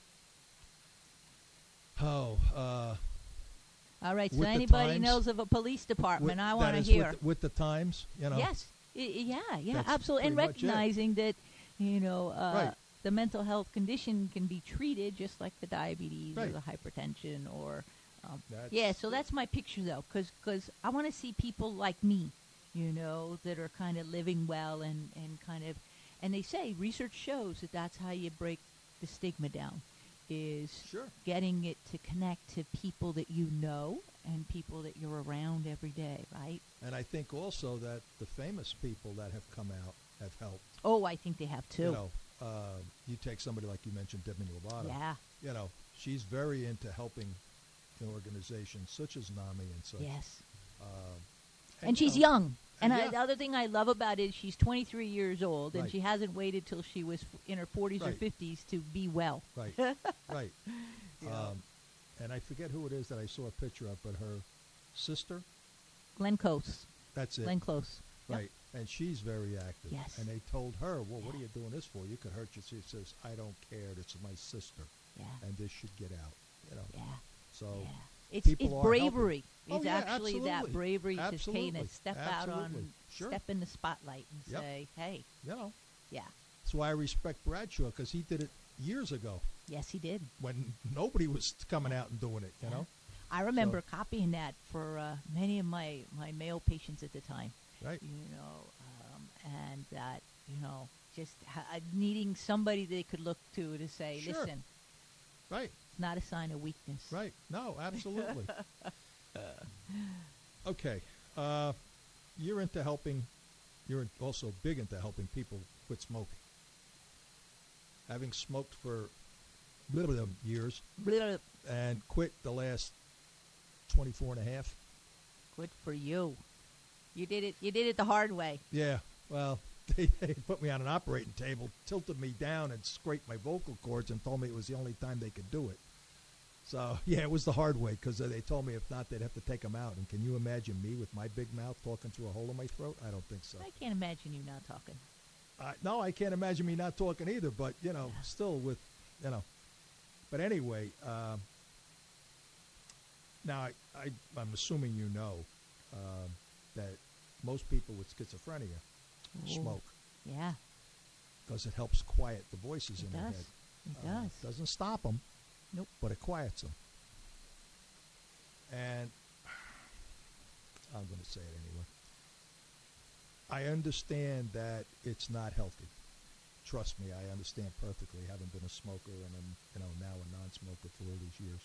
Speaker 10: all
Speaker 11: right, so anybody knows of a police department, I want to hear.
Speaker 10: With the times,
Speaker 11: Yes, absolutely. And recognizing that, the mental health condition can be treated just like the diabetes or the hypertension or... so that's my picture, though, because I want to see people like me, that are kind of living well and kind of... And they say, research shows that that's how you break the stigma down. Is getting it to connect to people that you know and people that you're around every day, right?
Speaker 10: And I think also that the famous people that have come out have helped.
Speaker 11: Oh, I think they have too.
Speaker 10: You take somebody like you mentioned, Demi Lovato.
Speaker 11: Yeah.
Speaker 10: She's very into helping organizations such as NAMI and such.
Speaker 11: Yes. And she's young. And
Speaker 10: yeah.
Speaker 11: The other thing I love about it is she's 23 years old, and
Speaker 10: right.
Speaker 11: she hasn't waited till she was in her 40s
Speaker 10: right.
Speaker 11: or 50s to be well.
Speaker 10: Right, right.
Speaker 11: Yeah.
Speaker 10: And I forget who it is that I saw a picture of, but her sister?
Speaker 11: Glenn Close.
Speaker 10: That's it.
Speaker 11: Glenn Close.
Speaker 10: Right. Yep. And she's very active.
Speaker 11: Yes.
Speaker 10: And they told her, well, what are you doing this for? You could hurt yourself. She says, I don't care. It's my sister.
Speaker 11: Yeah.
Speaker 10: And this should get out.
Speaker 11: Yeah.
Speaker 10: So
Speaker 11: it's bravery. It's actually
Speaker 10: absolutely.
Speaker 11: That bravery
Speaker 10: absolutely.
Speaker 11: to kind of step out on, step in the spotlight and say, hey. Yeah.
Speaker 10: That's why I respect Bradshaw, because he did it years ago.
Speaker 11: Yes, he did.
Speaker 10: When nobody was coming out and doing it, you know?
Speaker 11: I remember copying that for many of my male patients at the time.
Speaker 10: Right.
Speaker 11: And that, just needing somebody they could look to say, listen.
Speaker 10: Right.
Speaker 11: It's not a sign of weakness.
Speaker 10: Right. No, absolutely. Okay. You're into helping. You're also big into helping people quit smoking. Having smoked for years and quit the last 24 and a half.
Speaker 11: Good for you. You did it the hard way.
Speaker 10: Yeah. Well, they put me on an operating table, tilted me down, and scraped my vocal cords, and told me it was the only time they could do it. So, yeah, it was the hard way because they told me if not, they'd have to take them out. And can you imagine me with my big mouth talking through a hole in my throat? I don't think so.
Speaker 11: I can't imagine you not talking.
Speaker 10: No, I can't imagine me not talking either, but, still with, But anyway, now I'm assuming you know that most people with schizophrenia smoke.
Speaker 11: Yeah.
Speaker 10: Because it helps quiet the voices in their head.
Speaker 11: It does.
Speaker 10: It doesn't stop them.
Speaker 11: Nope.
Speaker 10: But it quiets them. And I'm going to say it anyway. I understand that it's not healthy. Trust me, I understand perfectly, having been a smoker and I'm, now a non-smoker for all these years.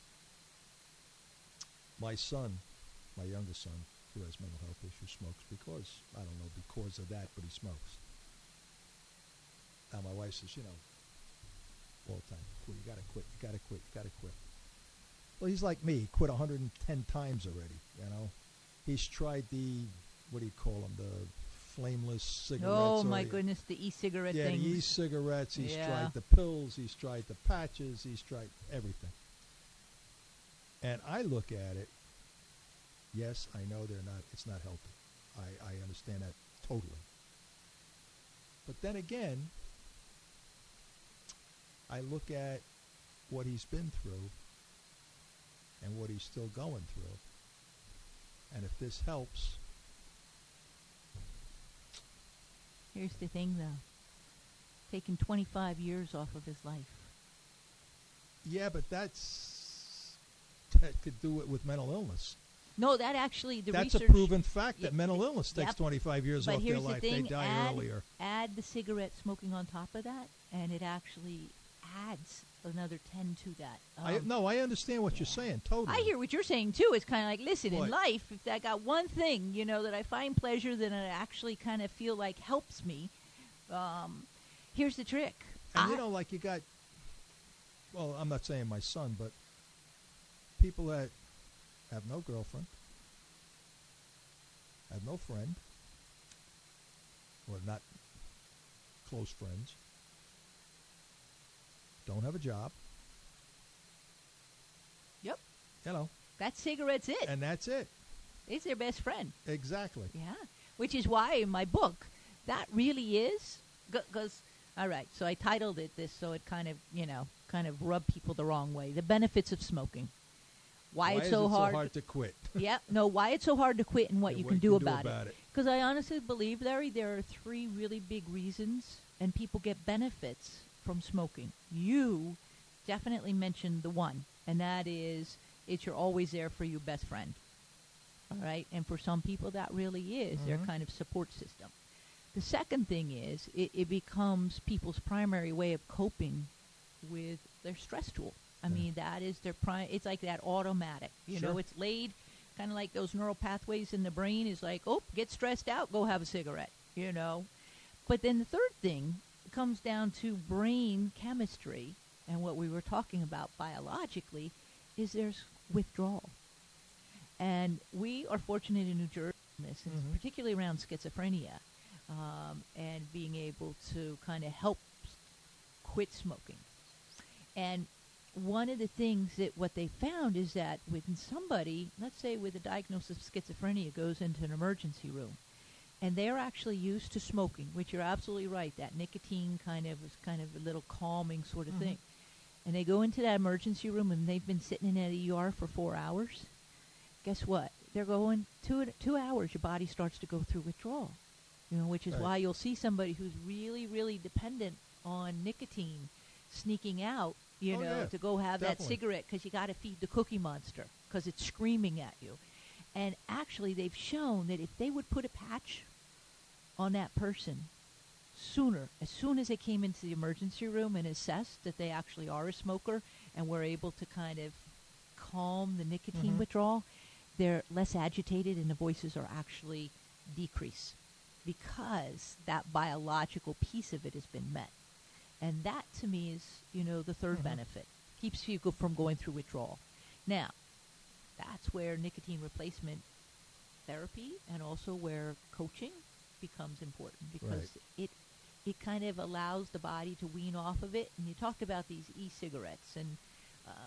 Speaker 10: My son, my youngest son, who has mental health issues, smokes because of that, but he smokes. Now my wife says, all the time, you got to quit, you got to quit, you got to quit. Well, he's like me. He quit 110 times already, He's tried the, what do you call them, the flameless cigarettes.
Speaker 11: Oh, my goodness, the e-cigarette things.
Speaker 10: Yeah, the e-cigarettes. He's tried the pills. He's tried the patches. He's tried everything. And I look at it, yes, I know it's not healthy. I understand that totally. But then again, I look at what he's been through and what he's still going through. And if this helps.
Speaker 11: Here's the thing, though. Taking 25 years off of his life.
Speaker 10: Yeah, but that could do it with mental illness.
Speaker 11: No, that actually,
Speaker 10: that's
Speaker 11: research...
Speaker 10: a proven fact that mental illness takes 25 years off their life.
Speaker 11: Thing,
Speaker 10: they die earlier.
Speaker 11: Add the cigarette smoking on top of that, and it actually adds another 10 to that.
Speaker 10: I understand what you're saying, totally.
Speaker 11: I hear what you're saying, too. It's kind of like, listen, in life, if I got one thing, that I find pleasure, that I actually kind of feel like helps me, here's the trick.
Speaker 10: And you got, well, I'm not saying my son, but people that have no girlfriend, have no friend, or not close friends, don't have a job.
Speaker 11: Yep.
Speaker 10: That
Speaker 11: cigarette's it.
Speaker 10: And that's it.
Speaker 11: It's their best friend.
Speaker 10: Exactly.
Speaker 11: Yeah. Which is why in my book, that really is, because, all right, so I titled it this so it kind of rubbed people the wrong way. The benefits of smoking. Why it's so hard
Speaker 10: to quit.
Speaker 11: Why it's so hard to quit and what you can do about
Speaker 10: it.
Speaker 11: Because I honestly believe, Larry, there are 3 really big reasons, and people get benefits from smoking. You definitely mentioned the one, and that is you're always there for your best friend. All right? And for some people, that really is their kind of support system. The second thing is it becomes people's primary way of coping with their stress tool. I mean, that is their it's like that automatic. It's laid kind of like those neural pathways in the brain is like, oh, get stressed out, go have a cigarette, But then the third thing comes down to brain chemistry, and what we were talking about biologically is there's withdrawal. And we are fortunate in New Jersey, and particularly around schizophrenia, and being able to kind of help quit smoking. And one of the things that what they found is that when somebody, let's say with a diagnosis of schizophrenia, goes into an emergency room, and they're actually used to smoking, which you're absolutely right, that nicotine is kind of a little calming sort of thing. And they go into that emergency room and they've been sitting in an ER for 4 hours. Guess what? They're going 2 hours, your body starts to go through withdrawal. Which is why you'll see somebody who's really, really dependent on nicotine sneaking out, to go have that cigarette because you got to feed the Cookie Monster because it's screaming at you. And actually, they've shown that if they would put a patch on that person sooner, as soon as they came into the emergency room and assessed that they actually are a smoker and were able to kind of calm the nicotine withdrawal, they're less agitated and the voices are actually decreased because that biological piece of it has been met. And that, to me, is, the third benefit. Keeps you from going through withdrawal. Now, that's where nicotine replacement therapy and also where coaching becomes important because it kind of allows the body to wean off of it. And you talked about these e-cigarettes. And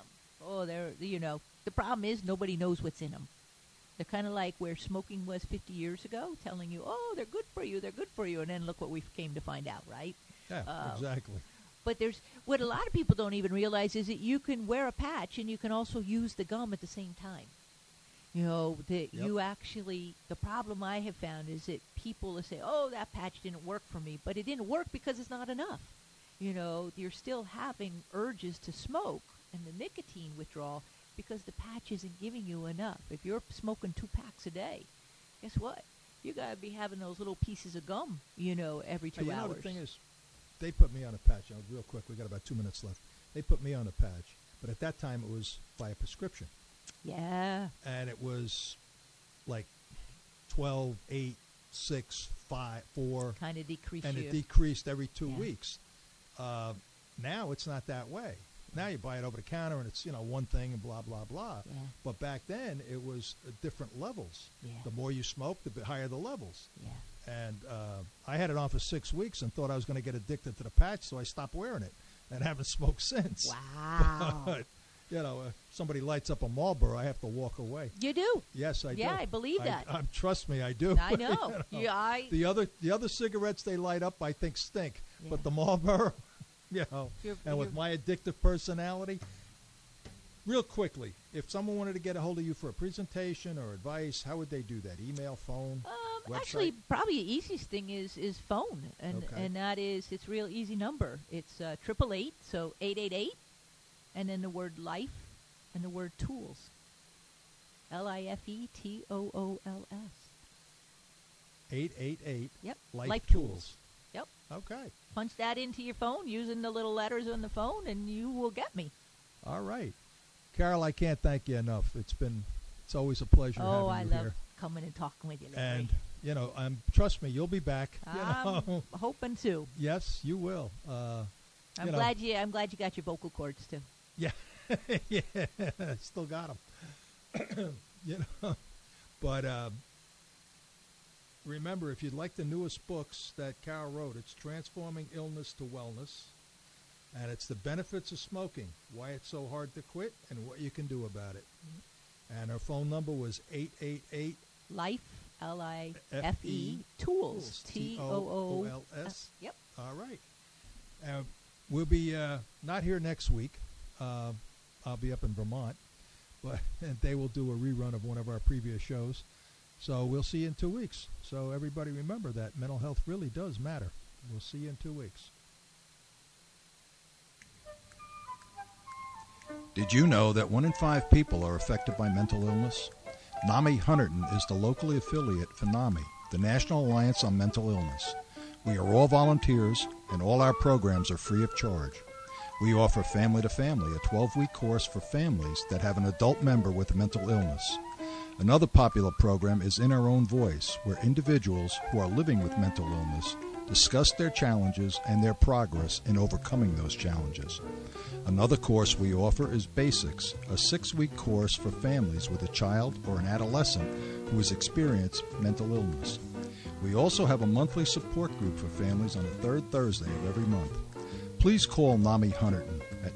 Speaker 11: Oh, the problem is nobody knows what's in them. They're kind of like where smoking was 50 years ago, telling you, oh, they're good for you, and then look what we came to find out, right?
Speaker 10: Yeah, exactly.
Speaker 11: But what a lot of people don't even realize is that you can wear a patch and you can also use the gum at the same time. You actually, the problem I have found is that people will say, oh, that patch didn't work for me, but it didn't work because it's not enough. You're still having urges to smoke and the nicotine withdrawal because the patch isn't giving you enough. If you're smoking 2 packs a day, guess what? You got to be having those little pieces of gum, every 2 hours.
Speaker 10: The thing is, they put me on a patch. Real quick, we got about 2 minutes left. They put me on a patch, but at that time it was by a prescription.
Speaker 11: Yeah.
Speaker 10: And it was like 12, 8, 6, 5, 4.
Speaker 11: Kind of decreased.
Speaker 10: And it decreased every 2 weeks. Now it's not that way. Now you buy it over the counter and it's, one thing and blah, blah, blah.
Speaker 11: Yeah.
Speaker 10: But back then it was different levels.
Speaker 11: Yeah.
Speaker 10: The more you smoked, the bit higher the levels.
Speaker 11: Yeah.
Speaker 10: And I had it on for 6 weeks and thought I was going to get addicted to the patch, so I stopped wearing it and haven't smoked since.
Speaker 11: Wow.
Speaker 10: But, if somebody lights up a Marlboro, I have to walk away.
Speaker 11: You do?
Speaker 10: Yes, I do.
Speaker 11: Yeah, I believe that.
Speaker 10: Trust me, I do.
Speaker 11: I know.
Speaker 10: The other cigarettes they light up, I think stink. Yeah. But the Marlboro, with my addictive personality, real quickly, if someone wanted to get a hold of you for a presentation or advice, how would they do that? Email, phone, website?
Speaker 11: Actually, probably the easiest thing is phone, and that is it's a real easy number. It's 888, so 888, and then the word life and the word tools. LIFETOOLS.
Speaker 10: 888.
Speaker 11: Yep.
Speaker 10: Life Tools.
Speaker 11: Yep.
Speaker 10: Okay.
Speaker 11: Punch that into your phone using the little letters on the phone, and you will get me.
Speaker 10: All right. Carol, I can't thank you enough. It's always a pleasure having you here.
Speaker 11: Oh, I love coming and talking with you, Larry.
Speaker 10: And, trust me, you'll be back.
Speaker 11: I'm hoping to.
Speaker 10: Yes, you will.
Speaker 11: I'm glad you got your vocal cords, too.
Speaker 10: Yeah. Yeah. Still got them. But remember, if you'd like the newest books that Carol wrote, it's Transforming Illness to Wellness. And it's the benefits of smoking, why it's so hard to quit, and what you can do about it. And her phone number was 888
Speaker 11: Life, LIFE, Tools, TOOLS. Yep.
Speaker 10: All right. We'll be not here next week. I'll be up in Vermont, and they will do a rerun of one of our previous shows. So we'll see you in 2 weeks. So everybody remember that mental health really does matter. We'll see you in 2 weeks. Did you know that 1 in 5 people are affected by mental illness? NAMI Hunterdon is the local affiliate for NAMI, the National Alliance on Mental Illness. We are all volunteers, and all our programs are free of charge. We offer Family to Family, a 12-week course for families that have an adult member with a mental illness. Another popular program is In Our Own Voice, where individuals who are living with mental illness discuss their challenges and their progress in overcoming those challenges. Another course we offer is Basics, a 6-week course for families with a child or an adolescent who has experienced mental illness. We also have a monthly support group for families on the third Thursday of every month. Please call NAMI Hunterdon at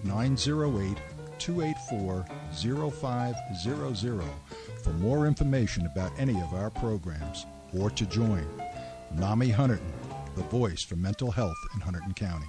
Speaker 10: 908-284-0500 for more information about any of our programs or to join. NAMI Hunterdon, the voice for mental health in Hunterdon County.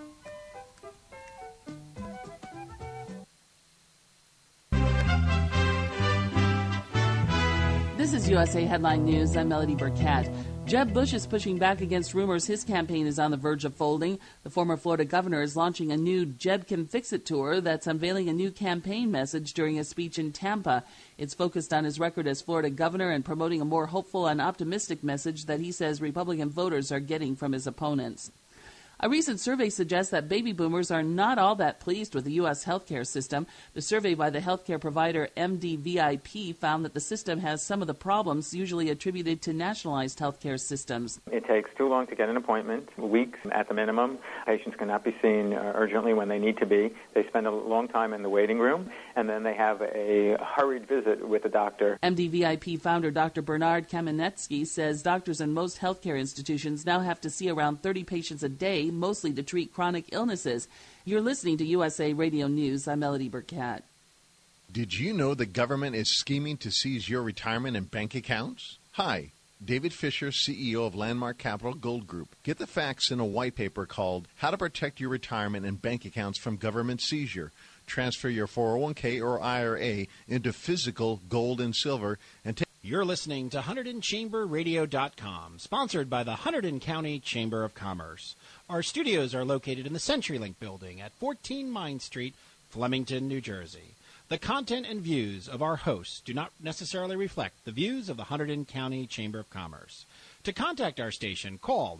Speaker 1: This is USA Headline News. I'm Melody Burkett. Jeb Bush is pushing back against rumors his campaign is on the verge of folding. The former Florida governor is launching a new Jeb Can Fix It tour that's unveiling a new campaign message during a speech in Tampa. It's focused on his record as Florida governor and promoting a more hopeful and optimistic message that he says Republican voters are getting from his opponents. A recent survey suggests that baby boomers are not all that pleased with the U.S. healthcare system. The survey by the healthcare provider MDVIP found that the system has some of the problems usually attributed to nationalized healthcare systems.
Speaker 2: It takes too long to get an appointment, weeks at the minimum. Patients cannot be seen urgently when they need to be. They spend a long time in the waiting room, and then they have a hurried visit with the doctor.
Speaker 1: MDVIP founder Dr. Bernard Kamenetsky says doctors in most healthcare institutions now have to see around 30 patients a day, mostly to treat chronic illnesses. You're listening to USA Radio News. I'm Melody Burkett.
Speaker 3: Did you know the government is scheming to seize your retirement and bank accounts? Hi, David Fisher, CEO of Landmark Capital Gold Group. Get the facts in a white paper called How to Protect Your Retirement and Bank Accounts from Government Seizure. Transfer your 401k or IRA into physical gold and silver and take.
Speaker 4: You're listening to HunterdonChamberRadio.com, sponsored by the Hunterdon County Chamber of Commerce. Our studios are located in the CenturyLink building at 14 Mine Street, Flemington, New Jersey. The content and views of our hosts do not necessarily reflect the views of the Hunterdon County Chamber of Commerce. To contact our station, call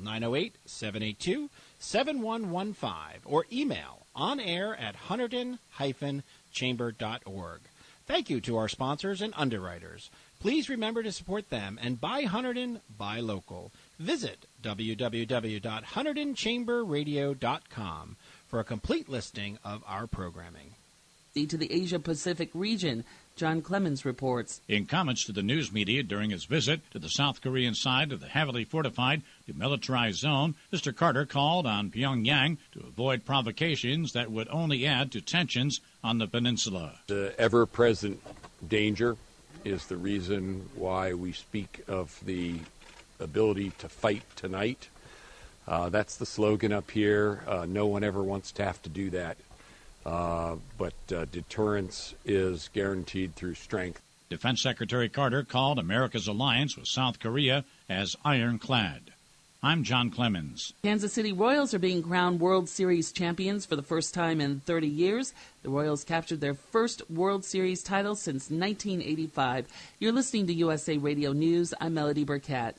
Speaker 4: 908-782-7115 or email onair@hunterdon-chamber.org. Thank you to our sponsors and underwriters. Please remember to support them and buy Hunterdon, buy local. Visit www.HunterdonChamberRadio.com for a complete listing of our programming.
Speaker 1: To the Asia-Pacific region, John Clemens reports.
Speaker 5: In comments to the news media during his visit to the South Korean side of the heavily fortified demilitarized zone, Mr. Carter called on Pyongyang to avoid provocations that would only add to tensions on the peninsula.
Speaker 6: The ever-present danger is the reason why we speak of the ability to fight tonight. That's the slogan up here. No one ever wants to have to do that. But deterrence is guaranteed through strength.
Speaker 5: Defense Secretary Carter called America's alliance with South Korea as ironclad. I'm John Clemens.
Speaker 1: Kansas City Royals are being crowned World Series champions for the first time in 30 years. The Royals captured their first World Series title since 1985. You're listening to USA Radio News. I'm Melody Burkett.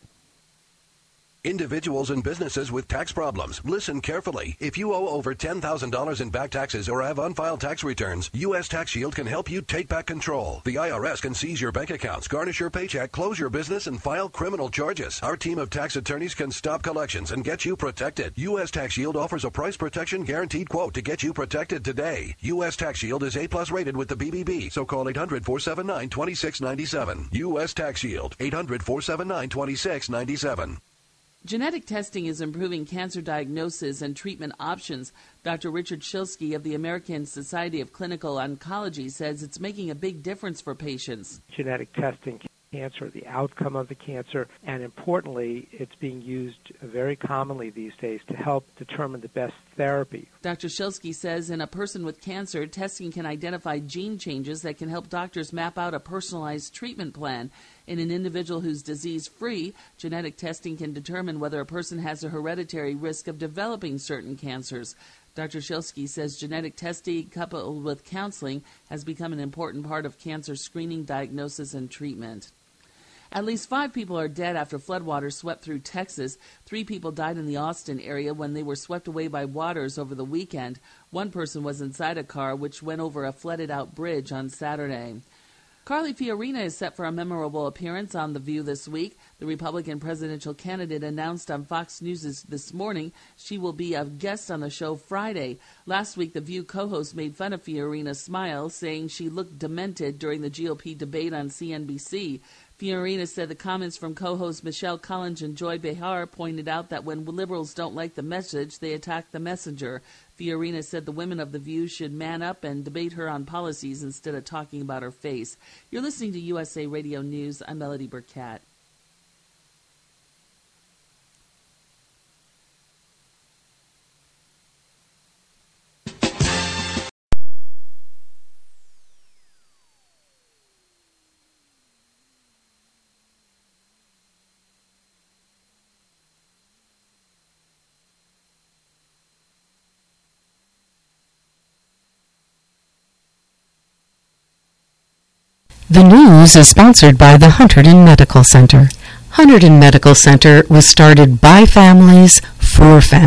Speaker 7: Individuals and businesses with tax problems. Listen carefully. If you owe over $10,000 in back taxes or have unfiled tax returns, U.S. Tax Shield can help you take back control. The IRS can seize your bank accounts, garnish your paycheck, close your business, and file criminal charges. Our team of tax attorneys can stop collections and get you protected. U.S. Tax Shield offers a price protection guaranteed quote to get you protected today. U.S. Tax Shield is A+ rated with the BBB, so call 800-479-2697. U.S. Tax Shield, 800-479-2697.
Speaker 1: Genetic testing is improving cancer diagnosis and treatment options. Dr. Richard Shilsky of the American Society of Clinical Oncology says it's making a big difference for patients.
Speaker 8: Genetic testing cancer, the outcome of the cancer, and importantly, it's being used very commonly these days to help determine the best therapy.
Speaker 1: Dr. Shilsky says in a person with cancer, testing can identify gene changes that can help doctors map out a personalized treatment plan. In an individual who's disease-free, genetic testing can determine whether a person has a hereditary risk of developing certain cancers. Dr. Shilsky says genetic testing coupled with counseling has become an important part of cancer screening, diagnosis, and treatment. At least 5 people are dead after floodwaters swept through Texas. 3 people died in the Austin area when they were swept away by waters over the weekend. 1 person was inside a car which went over a flooded-out bridge on Saturday. Carly Fiorina is set for a memorable appearance on The View this week. The Republican presidential candidate announced on Fox News this morning she will be a guest on the show Friday. Last week, The View co-host made fun of Fiorina's smile, saying she looked demented during the GOP debate on CNBC. Fiorina said the comments from co-hosts Michelle Collins and Joy Behar pointed out that when liberals don't like the message, they attack the messenger. Fiorina said the women of The View should man up and debate her on policies instead of talking about her face. You're listening to USA Radio News. I'm Melody Burkett.
Speaker 12: The news is sponsored by the Hunterdon Medical Center. Hunterdon Medical Center was started by families for families.